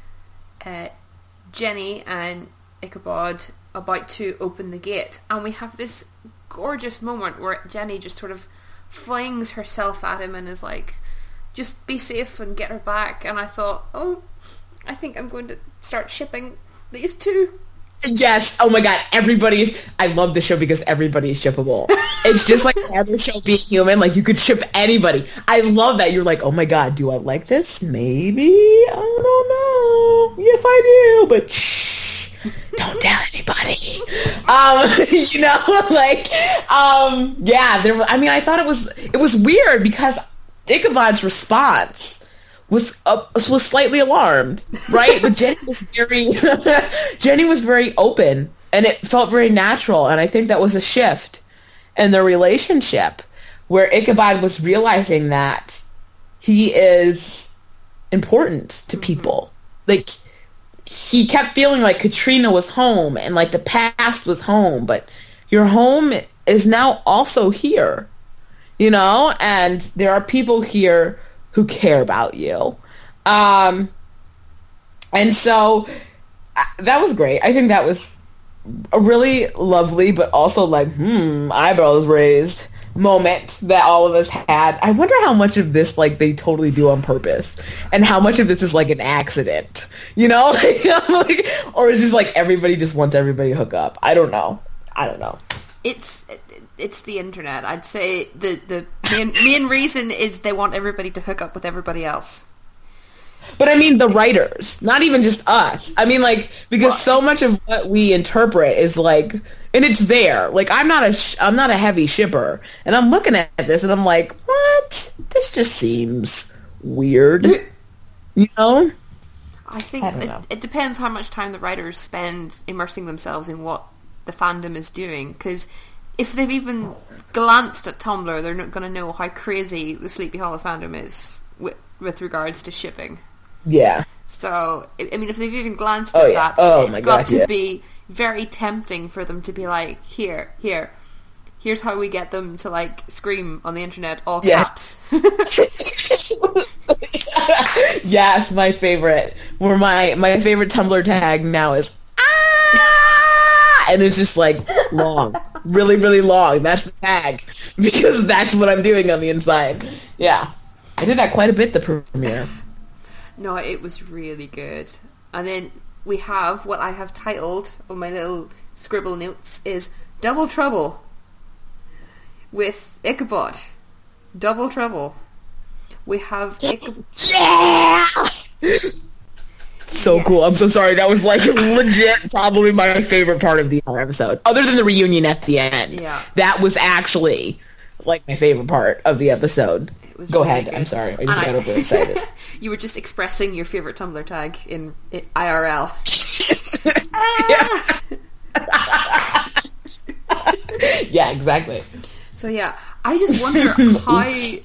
uh, Jenny and Ichabod about to open the gate, and we have this gorgeous moment where Jenny just sort of flings herself at him and is like, just be safe and get her back. And I thought, oh, I think I'm going to start shipping these two. Yes. Oh my god. Everybody. I love the show because everybody is shippable. It's just like every show being human. Like, you could ship anybody. I love that. You're like, oh my god, do I like this? Maybe. I don't know. Yes, I do. But shh. Don't tell anybody. Um, you know, like, um, yeah. There. I mean, I thought it was it was weird because Ichabod's response was uh, was slightly alarmed, right? But Jenny was very Jenny was very open, and it felt very natural. And I think that was a shift in their relationship, where Ichabod was realizing that he is important to people. Like, he kept feeling like Katrina was home and like the past was home, but your home is now also here, you know, and there are people here who care about you. Um, and so uh, that was great. I think that was a really lovely, but also like, hmm, eyebrows raised moment that all of us had. I wonder how much of this, like, they totally do on purpose, and how much of this is like an accident, you know? Like, or it's just like everybody just wants everybody to hook up. I don't know. I don't know. It's it's the internet. I'd say the the main, main reason is they want everybody to hook up with everybody else. But I mean the writers, not even just us. I mean, like, because so much of what we interpret is like, and it's there. Like, I'm not a sh- I'm not a heavy shipper, and I'm looking at this and I'm like, what? This just seems weird. You know? I think I don't it, know. it depends how much time the writers spend immersing themselves in what the fandom is doing, because if they've even glanced at Tumblr, they're not going to know how crazy the Sleepy Hollow fandom is with, with regards to shipping. Yeah. So, I mean, if they've even glanced Oh, at yeah. that, Oh, it's my got God, to yeah. be very tempting for them to be like, here, here, here's how we get them to, like, scream on the internet, all Yes. caps. Yes, my favorite. Where my my favorite Tumblr tag now is ah, and it's just like long, really, really long. That's the tag because that's what I'm doing on the inside. Yeah, I did that quite a bit the premiere. No, it was really good. And then we have what I have titled on my little scribble notes is Double Trouble with Ichabod. Double Trouble. We have Ichabod. Yeah. So Yes. cool. I'm so sorry. That was like legit probably my favorite part of the entire episode. Other than the reunion at the end. Yeah. That was actually like my favorite part of the episode. It was Go really ahead. good. I'm sorry. I And just I- got over excited. You were just expressing your favourite Tumblr tag in, in I R L. Yeah, exactly. So yeah, I just wonder how...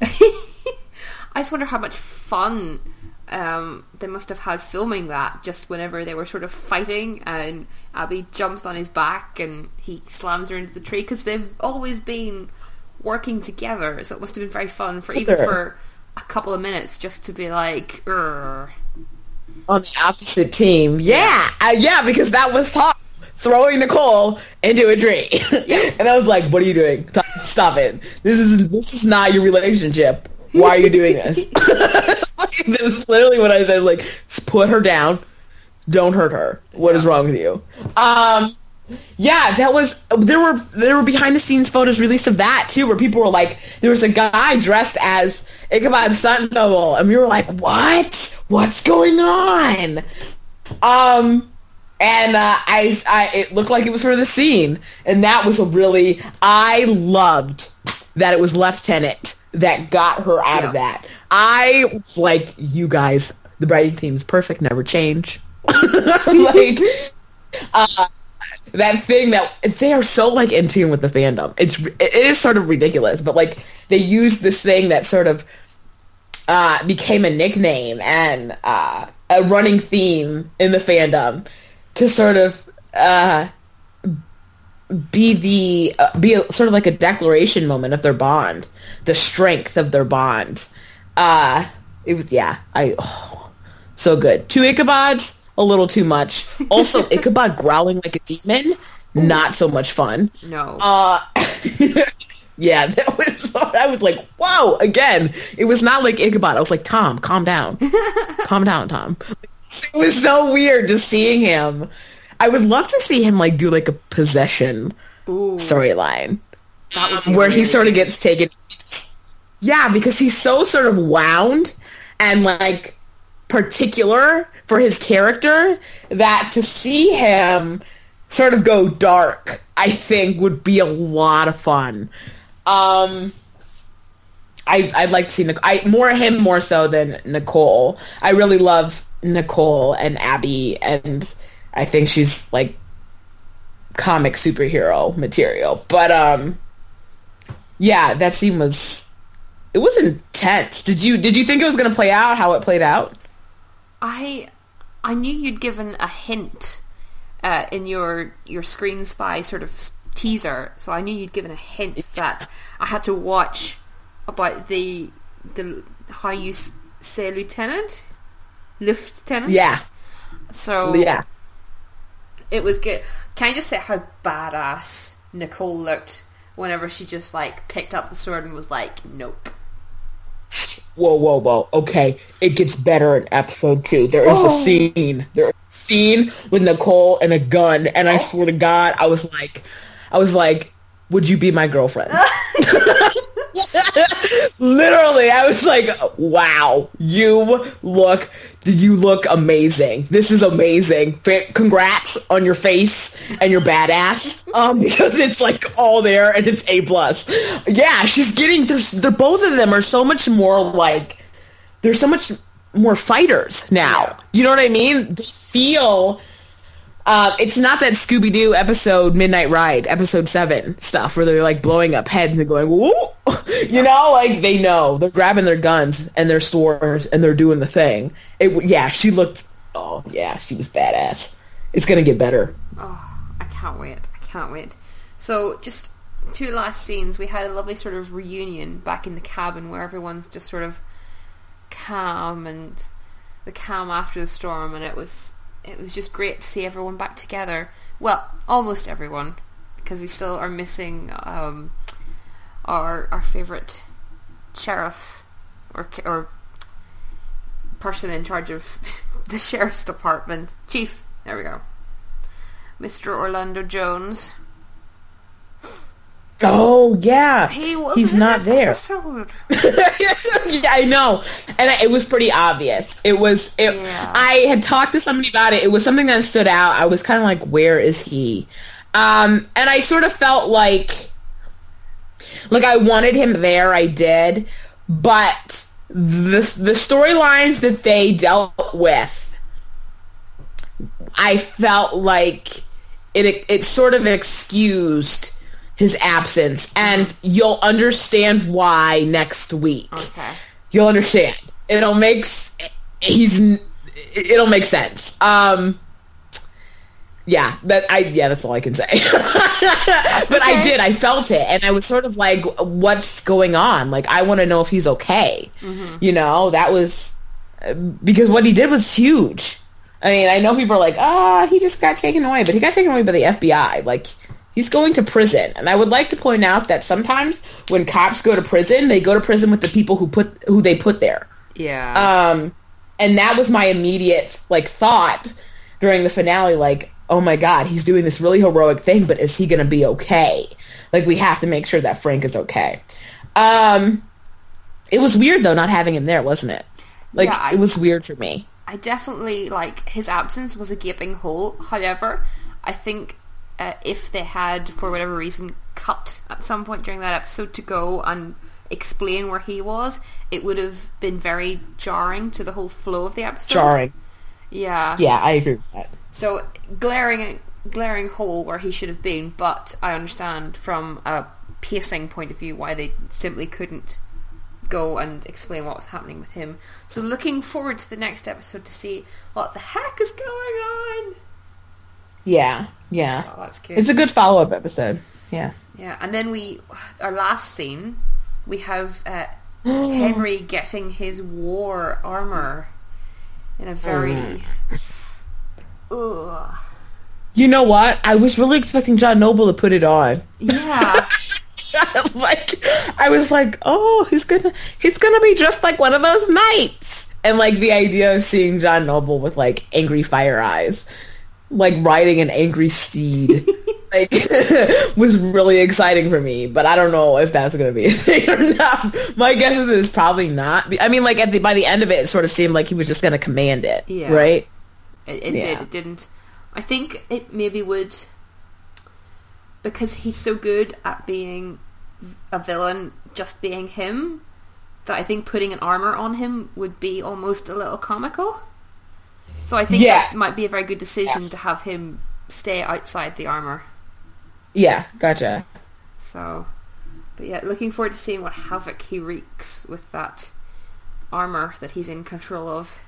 I just wonder how much fun um, they must have had filming that, just whenever they were sort of fighting and Abby jumps on his back and he slams her into the tree, because they've always been working together, so it must have been very fun for even Sure. for a couple of minutes just to be like, "Urgh." On the opposite team. Yeah. Uh, yeah, because that was Tom throwing Nicole into a tree. And I was like, what are you doing? Tom, stop it. This is this is not your relationship. Why are you doing this? Like, that was literally what I said. Like, put her down. Don't hurt her. What is wrong with you? Um, yeah, that was. There were there were behind the scenes photos released of that too, where people were like, there was a guy dressed as Ichabod stunt double, and we were like, what? What's going on? Um, and uh, I, I, it looked like it was for the scene, and that was a really. I loved that it was Lieutenant that got her out Yeah. of that. I was like, you guys, the writing team is perfect, never change. Like, uh, that thing that they are so like in tune with the fandom. It's it is sort of ridiculous, but like they use this thing that sort of uh, became a nickname and uh, a running theme in the fandom to sort of uh, be the uh, be a, sort of like a declaration moment of their bond, the strength of their bond. Uh, it was yeah, I oh, so good. Two Ichabods, a little too much. Also, Ichabod growling like a demon, not so much fun. No. Uh, yeah, that was. I was like, whoa! Again, it was not like Ichabod. I was like, Tom, calm down, calm down, Tom. It was so weird just seeing him. I would love to see him like do like a possession storyline where he sort of gets taken. Yeah, because he's so sort of wound and like particular for his character that to see him sort of go dark, I think would be a lot of fun. Um, I, I'd like to see Nic- I more him more so than Nicole. I really love Nicole and Abby, and I think she's like comic superhero material. But um, yeah, that scene was it was intense. Did you did you think it was going to play out how it played out? I I knew you'd given a hint uh, in your your Screen Spy sort of teaser, so I knew you'd given a hint that I had to watch about the the how you say lieutenant, lieutenant. Yeah. So yeah, it was good. Can I just say how badass Nicole looked whenever she just like picked up the sword and was like, "Nope." Whoa, whoa, whoa. Okay, it gets better in episode two. There is oh. a scene. There is a scene with Nicole and a gun, and I oh. swear to God, I was like, I was like, would you be my girlfriend? Literally, I was like, wow, you look, you look amazing. This is amazing. Congrats on your face and your badass, um, because it's like all there and it's A plus. Yeah, she's getting, there's, the both of them are so much more like, they're so much more fighters now. Yeah. You know what I mean? They feel... Uh, it's not that Scooby-Doo episode Midnight Ride, episode seven stuff where they're like blowing up heads and going, woo! You know, like they know. They're grabbing their guns and their swords and they're doing the thing. It, yeah, she looked, oh yeah, she was badass. It's going to get better. Oh, I can't wait. I can't wait. So just two last scenes. We had a lovely sort of reunion back in the cabin where everyone's just sort of calm and the calm after the storm, and it was... It was just great to see everyone back together. Well, almost everyone, because we still are missing um, our our favourite sheriff or or person in charge of the sheriff's department, chief. There we go, Mister Orlando Jones. Oh yeah, he wasn't he's not there. Yeah, I know, and I, it was pretty obvious. It was. It, yeah. I had talked to somebody about it. It was something that stood out. I was kind of like, "Where is he?" Um, and I sort of felt like, like I wanted him there. I did, but the the storylines that they dealt with, I felt like it. It, it sort of excused his absence, and you'll understand why next week. Okay. You'll understand. It'll make he's it'll make sense. Um yeah, that I yeah, that's all I can say. But okay. I did. I felt it, and I was sort of like, what's going on? Like, I want to know if he's okay. Mm-hmm. You know, that was because what he did was huge. I mean, I know people are like, "Ah, oh, he just got taken away," but he got taken away by the F B I. Like, he's going to prison. And I would like to point out that sometimes when cops go to prison, they go to prison with the people who put who they put there. Yeah. Um, and that was my immediate, like, thought during the finale, like, oh my God, he's doing this really heroic thing, but is he going to be okay? Like, we have to make sure that Frank is okay. Um, it was weird, though, not having him there, wasn't it? Like, yeah, I, it was weird for me. I definitely, like, his absence was a gaping hole. However, I think Uh, if they had, for whatever reason, cut at some point during that episode to go and explain where he was, it would have been very jarring to the whole flow of the episode. Jarring. Yeah. Yeah, I agree with that. So, glaring, glaring hole where he should have been, but I understand from a pacing point of view why they simply couldn't go and explain what was happening with him. So looking forward to the next episode to see what the heck is going on. Yeah, yeah. Oh, that's good. It's a good follow-up episode. Yeah. Yeah, and then we, our last scene, we have uh, Henry getting his war armor in a very... Mm. Ugh. You know what? I was really expecting John Noble to put it on. Yeah. Like, I was like, oh, he's gonna, he's gonna be just like one of those knights. And like the idea of seeing John Noble with like angry fire eyes, like riding an angry steed, like was really exciting for me. But I don't know if that's gonna be a thing or not. My guess is it's probably not. I mean, like at the by the end of it, it sort of seemed like he was just gonna command it, Yeah. right? It, it Yeah. did. It didn't. I think it maybe would, because he's so good at being a villain, just being him, that I think putting an armor on him would be almost a little comical. So I think Yeah. that might be a very good decision to have him stay outside the armor. Yeah, gotcha. So, but yeah, looking forward to seeing what havoc he wreaks with that armor that he's in control of.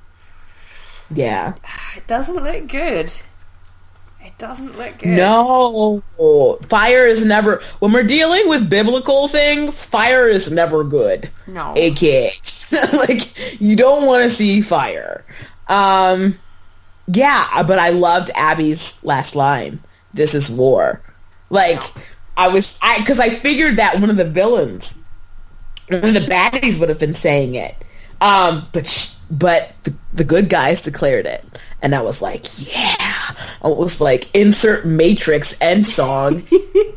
Yeah. It doesn't look good. It doesn't look good. No, fire is never, when we're dealing with biblical things, fire is never good. No. A K A. Like, you don't want to see fire. Um, yeah, but I loved Abby's last line. This is war. Like, No. I was, I, because I figured that one of the villains, one of the baddies would have been saying it. Um, but sh- but the, the good guys declared it, and I was like, yeah. I was like, insert Matrix end song.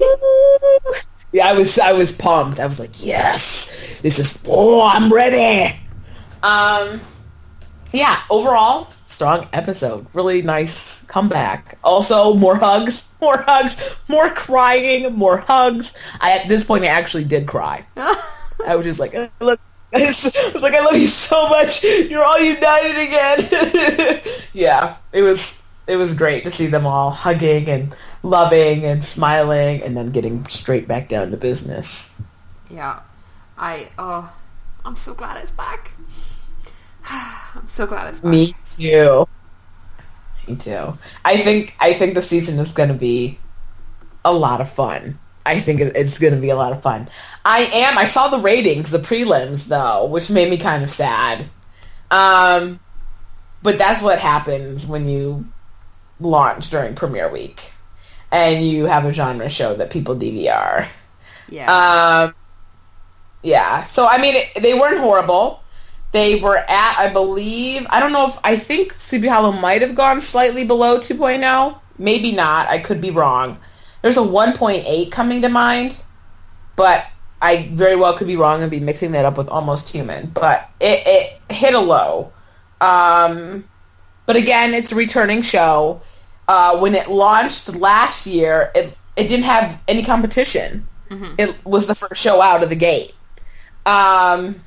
Yeah, I was I was pumped. I was like, yes, this is oh, I'm ready. Um, yeah. Overall, strong episode. Really nice comeback. Also, more hugs, more hugs, more crying, more hugs. I at this point I actually did cry. I was just like, I love, I was like, I love you so much. You're all united again. Yeah, it was it was great to see them all hugging and loving and smiling, and then getting straight back down to business. Yeah. I, oh, I'm so glad it's back. I'm so glad it's back. Me too. Me too. I think I think the season is going to be a lot of fun. I think it- it's going to be a lot of fun. I am. I saw the ratings, the prelims, though, which made me kind of sad. Um, but that's what happens when you launch during premiere week and you have a genre show that people D V R. Yeah. Um, yeah. So I mean, it, they weren't horrible. They were at, I believe, I don't know if, I think Sleepy Hollow might have gone slightly below two point oh. Maybe not. I could be wrong. There's a one point eight coming to mind, but I very well could be wrong and be mixing that up with Almost Human. But it, it hit a low. Um, but again, it's a returning show. Uh, when it launched last year, it it didn't have any competition. Mm-hmm. It was the first show out of the gate. Um,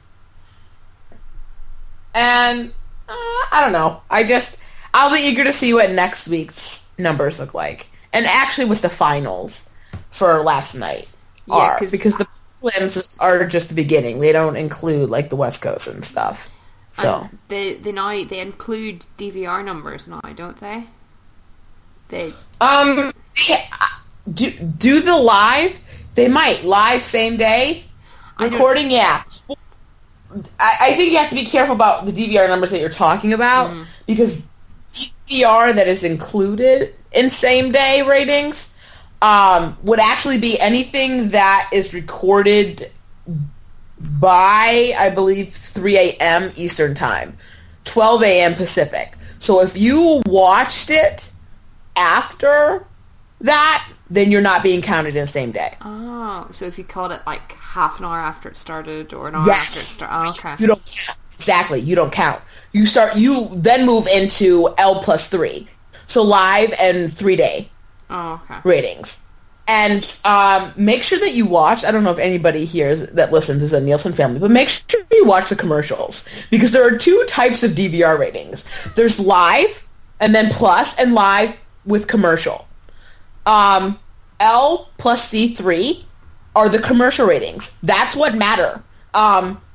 and uh, I don't know. I just, I'll be eager to see what next week's numbers look like. And actually with the finals for last night Yeah, are. 'cause- Because the prelims are just the beginning. They don't include like the West Coast and stuff. So And they, they now, they include D V R numbers now, don't they? They, Um, yeah, do do the live? They might live same day I don't- recording. Yeah, I, I think you have to be careful about the D V R numbers that you're talking about Mm-hmm. because D V R that is included in same day ratings um, would actually be anything that is recorded by, I believe, three a.m. Eastern Time, twelve a.m. Pacific. So if you watched it after that, then you're not being counted in the same day. oh, so if you called it like half an hour after it started or an hour Yes. after it started, oh, okay. You don't count. Exactly. You don't count. You start. You then move into L plus three. So live and three day Oh, okay. ratings. And um, make sure that you watch. I don't know if anybody here is, that listens is a Nielsen family, but make sure you watch the commercials because there are two types of D V R ratings. There's live and then plus and live with commercial. Um, L plus C three are the commercial ratings. That's what matter. Um,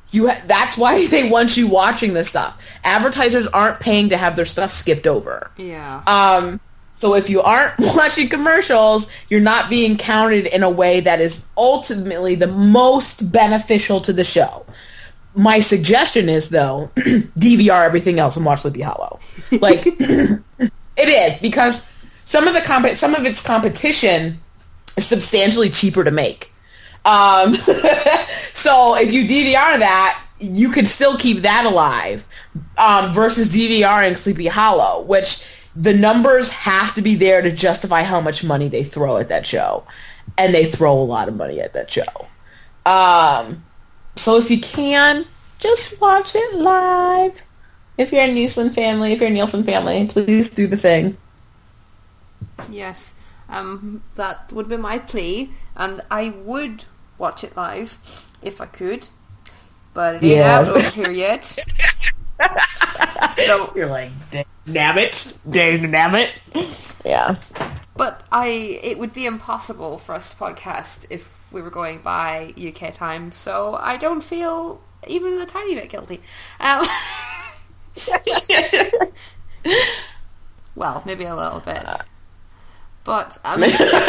You ha- that's why they want you watching this stuff. Advertisers aren't paying to have their stuff skipped over. Yeah. Um, so if you aren't watching commercials, you're not being counted in a way that is ultimately the most beneficial to the show. My suggestion is, though, D V R everything else and watch Sleepy Hollow. Like, it is, because some of the comp- some of its competition is substantially cheaper to make. Um, so if you D V R that, you can still keep that alive, um, versus DVRing Sleepy Hollow, which the numbers have to be there to justify how much money they throw at that show. And they throw a lot of money at that show. Um, so if you can, just watch it live. If you're a Nielsen family, if you're a Nielsen family, please do the thing. Yes, um, that would be my plea, and I would watch it live if I could, but it ain't Yes. out over here yet. So You're like, damn it, damn it. Yeah. But I, it would be impossible for us to podcast if we were going by U K time, so I don't feel even a tiny bit guilty. Um, well, maybe a little bit. But, um,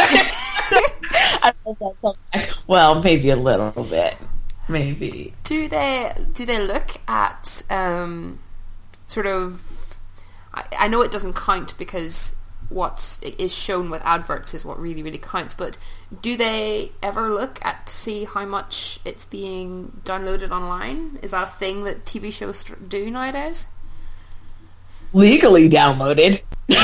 I don't know, well, maybe a little bit. Maybe. do they do they look at um, sort of... I, I know it doesn't count because what is shown with adverts is what really, really counts, but do they ever look at to see how much it's being downloaded online? Is that a thing that T V shows do nowadays? Legally downloaded.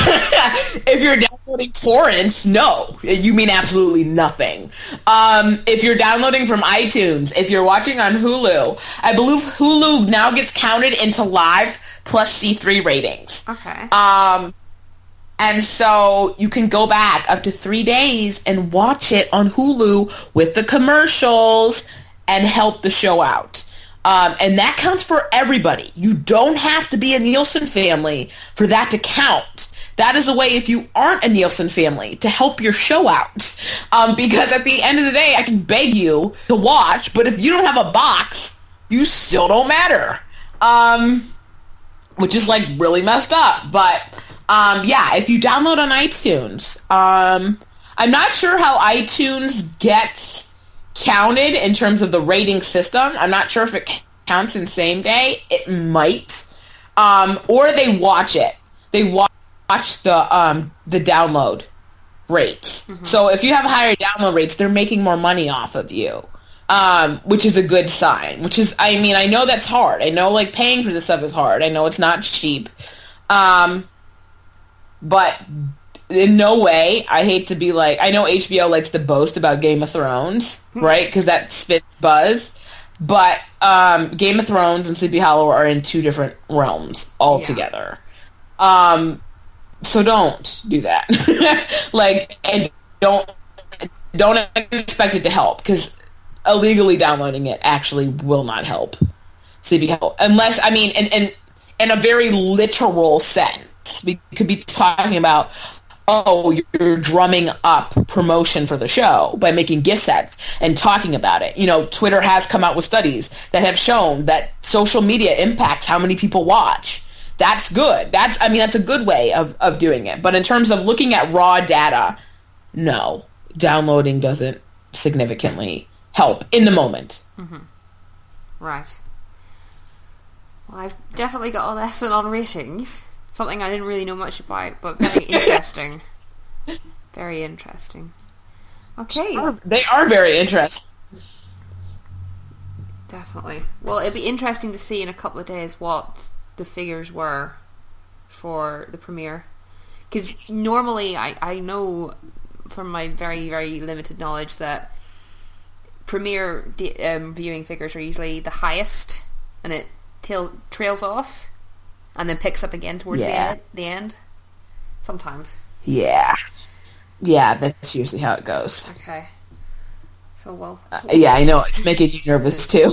If you're downloading torrents, no. You mean absolutely nothing. Um, if you're downloading from iTunes, if you're watching on Hulu, I believe Hulu now gets counted into live plus C three ratings. Okay. Um, and so you can go back up to three days and watch it on Hulu with the commercials and help the show out. Um, and that counts for everybody. You don't have to be a Nielsen family for that to count. That is a way, if you aren't a Nielsen family, to help your show out. Um, because at the end of the day, I can beg you to watch, but if you don't have a box, you still don't matter. Um, which is, like, really messed up. But, um, yeah, if you download on iTunes, um, I'm not sure how iTunes gets counted in terms of the rating system. I'm not sure if it counts in same day. It might. Um, or they watch it. They watch the um, the download rates. Mm-hmm. So if you have higher download rates, they're making more money off of you, um, which is a good sign. Which is, I mean, I know that's hard. I know, like, paying for this stuff is hard. I know it's not cheap. Um, but in no way, I hate to be like, I know H B O likes to boast about Game of Thrones, right? Because that spits buzz. But um, Game of Thrones and Sleepy Hollow are in two different realms altogether. Yeah. Um, so don't do that. Like, and don't don't expect it to help, because illegally downloading it actually will not help Sleepy Hollow. Unless, I mean, in, in, in a very literal sense. We could be talking about, oh, you're drumming up promotion for the show by making gift sets and talking about it. You know, Twitter has come out with studies that have shown that social media impacts how many people watch. That's good. That's, I mean, that's a good way of, of doing it. But in terms of looking at raw data, no. Downloading doesn't significantly help in the moment. Mm-hmm. Right. Well, I've definitely got a lesson on ratings. Something I didn't really know much about, but very interesting. Very interesting. Okay. They are very interesting. Definitely. Well, it'd be interesting to see in a couple of days what the figures were for the premiere. Because normally, I, I know from my very, very limited knowledge that premiere de- um, viewing figures are usually the highest, and it tail- trails off. And then picks up again towards yeah. the, end, the end? Sometimes. Yeah. Yeah, that's usually how it goes. Okay. So, well... Uh, yeah, I know. It's making you nervous, too.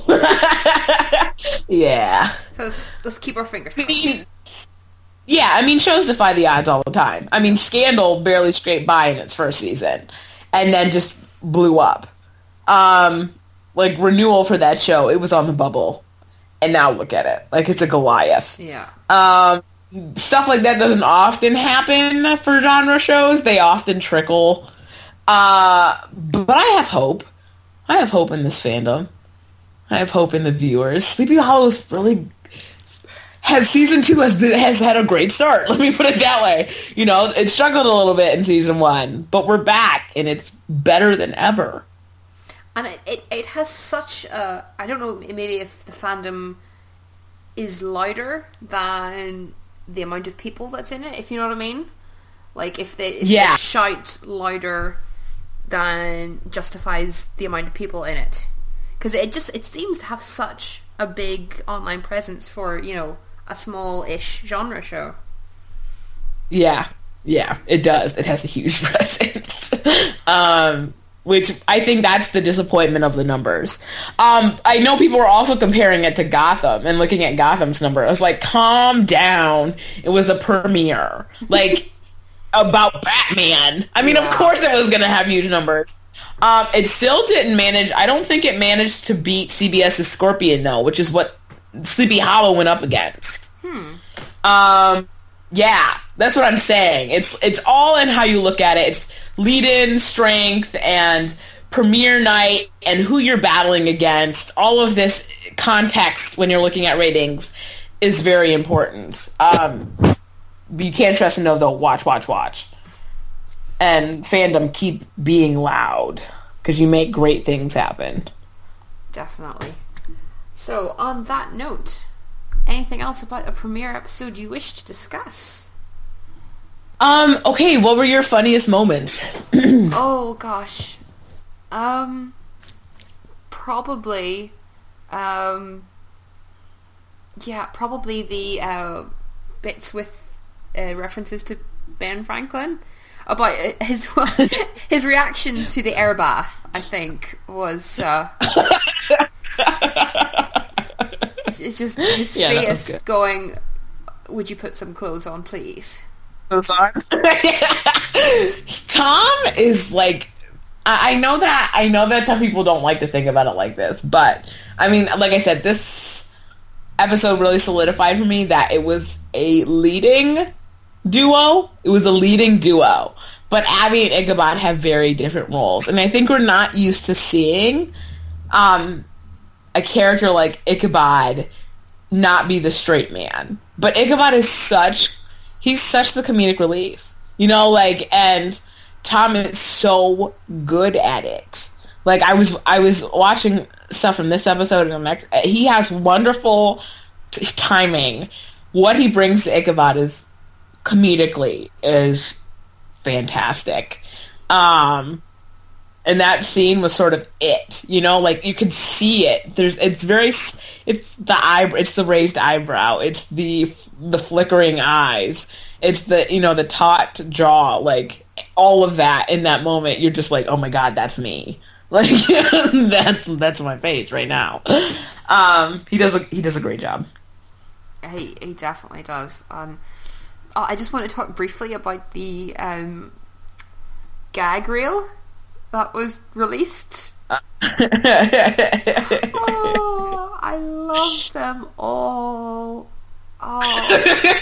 Yeah. So, let's, let's keep our fingers crossed. I mean, yeah, I mean, shows defy the odds all the time. I mean, Scandal barely scraped by in its first season. And then just blew up. Um, like, renewal for that show, it was on the bubble and now look at it. Like, it's a Goliath. Yeah. Um, stuff like that doesn't often happen for genre shows. They often trickle. Uh, but I have hope. I have hope in this fandom. I have hope in the viewers. Sleepy Hollow is really... Has season two has been, has had a great start. Let me put it that way. You know, it struggled a little bit in season one, but we're back, and it's better than ever. And it, it, it has such a... I don't know, maybe if the fandom is louder than the amount of people that's in it, if you know what I mean. Like, if they, if yeah. they shout louder than justifies the amount of people in it. Because it just, it seems to have such a big online presence for, you know, a small-ish genre show. Yeah, yeah, it does. It has a huge presence. um, which I think that's the disappointment of the numbers. Um, I know people were also comparing it to Gotham and looking at Gotham's number. I was like, calm down. It was a premiere. Like, about Batman. I mean, yeah. Of course it was going to have huge numbers. Um, it still didn't manage... I don't think it managed to beat CBS's Scorpion, though, which is what Sleepy Hollow went up against. Hmm. Um, yeah, that's what I'm saying. It's it's all in how you look at it. It's lead-in, strength, and premiere night, and who you're battling against. All of this context when you're looking at ratings is very important. Um, you can't trust and know, though. Watch, watch, watch. And fandom, keep being loud, because you make great things happen. Definitely. So, on that note, anything else about a premiere episode you wish to discuss? Um, okay, what were your funniest moments? Oh, gosh. Um, probably, um, yeah, probably the, uh, bits with, uh, references to Ben Franklin. About his his reaction to the air bath, I think, was uh, it's just his yeah, face going, "Would you put some clothes on, please?" Clothes on. Tom is like, I know that I know that some people don't like to think about it like this, but I mean, like I said, this episode really solidified for me that it was a leading duo. It was a leading duo. But Abby and Ichabod have very different roles. And I think we're not used to seeing um, a character like Ichabod not be the straight man. But Ichabod is such... He's such the comedic relief. You know, like, and Tom is so good at it. Like, I was I was watching stuff from this episode and the next... He has wonderful t- timing. What he brings to Ichabod is... comedically is fantastic. Um, and that scene was sort of it, you know, like you could see it. There's, it's very, it's the eyebrow, it's the raised eyebrow, it's the the flickering eyes, it's the, you know, the taut jaw, like all of that in that moment. You're just like, oh my god, that's me. Like that's that's my face right now. Um, he does a, he does a great job. He he definitely does. Um. Oh, I just want to talk briefly about the um, gag reel that was released. Oh, I love them all. Oh.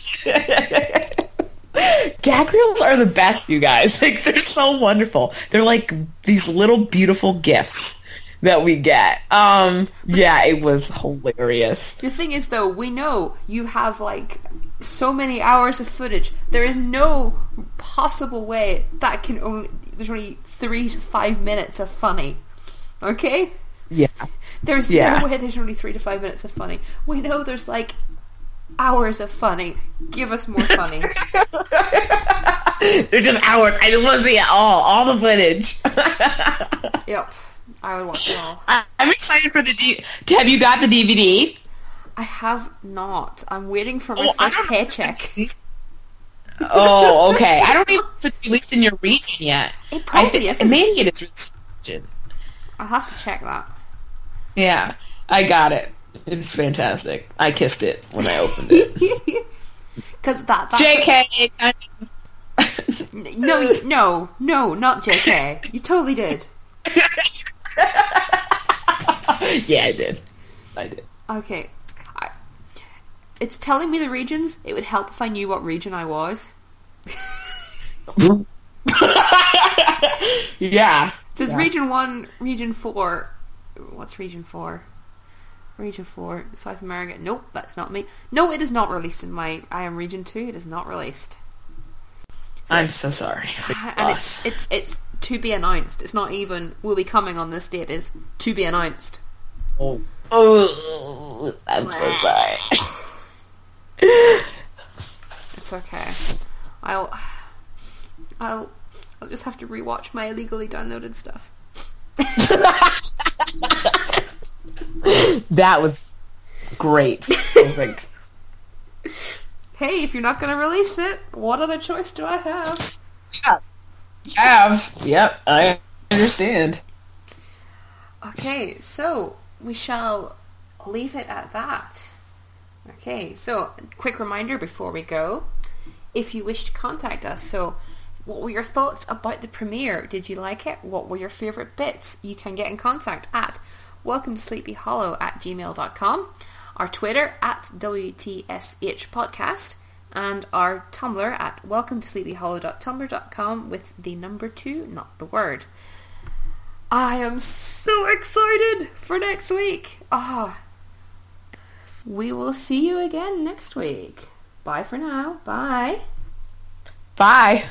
Gag reels are the best, you guys. Like, they're so wonderful. They're like these little beautiful gifts that we get. Um, yeah, it was hilarious. The thing is, though, we know you have like so many hours of footage. There is no possible way that can only... There's only three to five minutes of funny. Okay? Yeah. There's yeah. no way there's only three to five minutes of funny. We know there's like hours of funny. Give us more funny. They're just hours. I just want to see it all. All the footage. Yep. I would watch it all. I, I'm excited for the... D- Have you got the D V D? I have not. I'm waiting for my oh, first paycheck. Oh, okay. I don't even know if it's released in your region yet. It probably th- isn't. Maybe it is released in your region. I'll have to check that. Yeah, I got it. It's fantastic. I kissed it when I opened it. Because that... J K! A- no, no, no, not J K. You totally did. Yeah, I did. I did. Okay. I, it's telling me the regions. It would help if I knew what region I was. Yeah. It says yeah. region one, region four. What's region four? Region four, South America. Nope, that's not me. No, it is not released in my... I am region two. It is not released. So, I'm so sorry. And it's, it's, it's to be announced. It's not even will be coming on this date. It's to be announced. Oh, oh I'm so sorry. It's okay. I'll... I'll... I'll just have to rewatch my illegally downloaded stuff. That was great. Perfect. Hey, if you're not going to release it, what other choice do I have? Yeah. Have. Yep, I understand. Okay, so we shall leave it at that. Okay, so quick reminder before we go. If you wish to contact us, so what were your thoughts about the premiere? Did you like it? What were your favourite bits? You can get in contact at welcome to sleepy hollow at gmail dot com, our Twitter at W T S H podcast, and our Tumblr at welcome to sleepy hollow dot tumblr dot com with the number two, not the word. I am so excited for next week. Ah, we will see you again next week. Bye for now. Bye. Bye.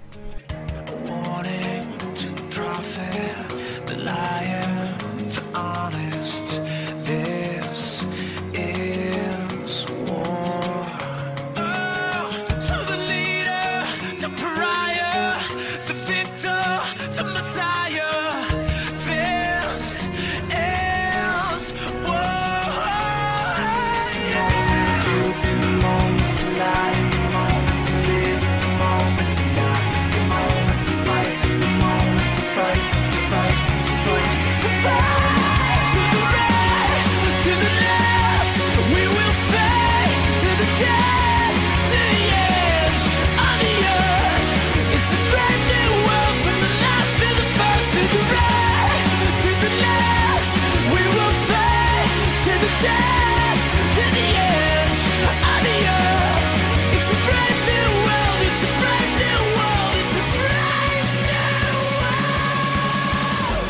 Warning to the prophet, the liar, the honest. This is war. Oh, to the leader, the pariah, the victor, the messiah. This is war. It's the moment of truth and the moment to lie, and the moment to live, and the moment to die, the moment to fight, the moment to fight, to fight, to fight, to fight. To the right, to the left, we will fight to the death, to the edge of the earth. It's a brand new world from the last to the first. To the right, to the left, we will fight to the death, to the edge of the earth. It's a brave new world. It's a brave new world. It's a brave new world.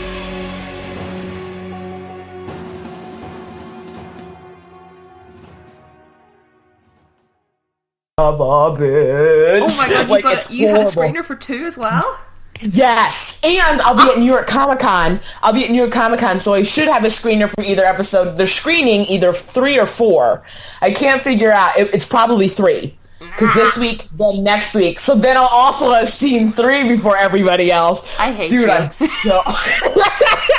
Of a bitch. Oh my god, you, Like, got it's it. You had a horrible. screener for two as well? Yes, and I'll be at New York Comic Con. I'll be at New York Comic Con, so I should have a screener for either episode. They're screening either three or four. I can't figure out. It, it's probably three. Because this week, then next week. So then I'll also have seen three before everybody else. I hate Dude, you. I'm so...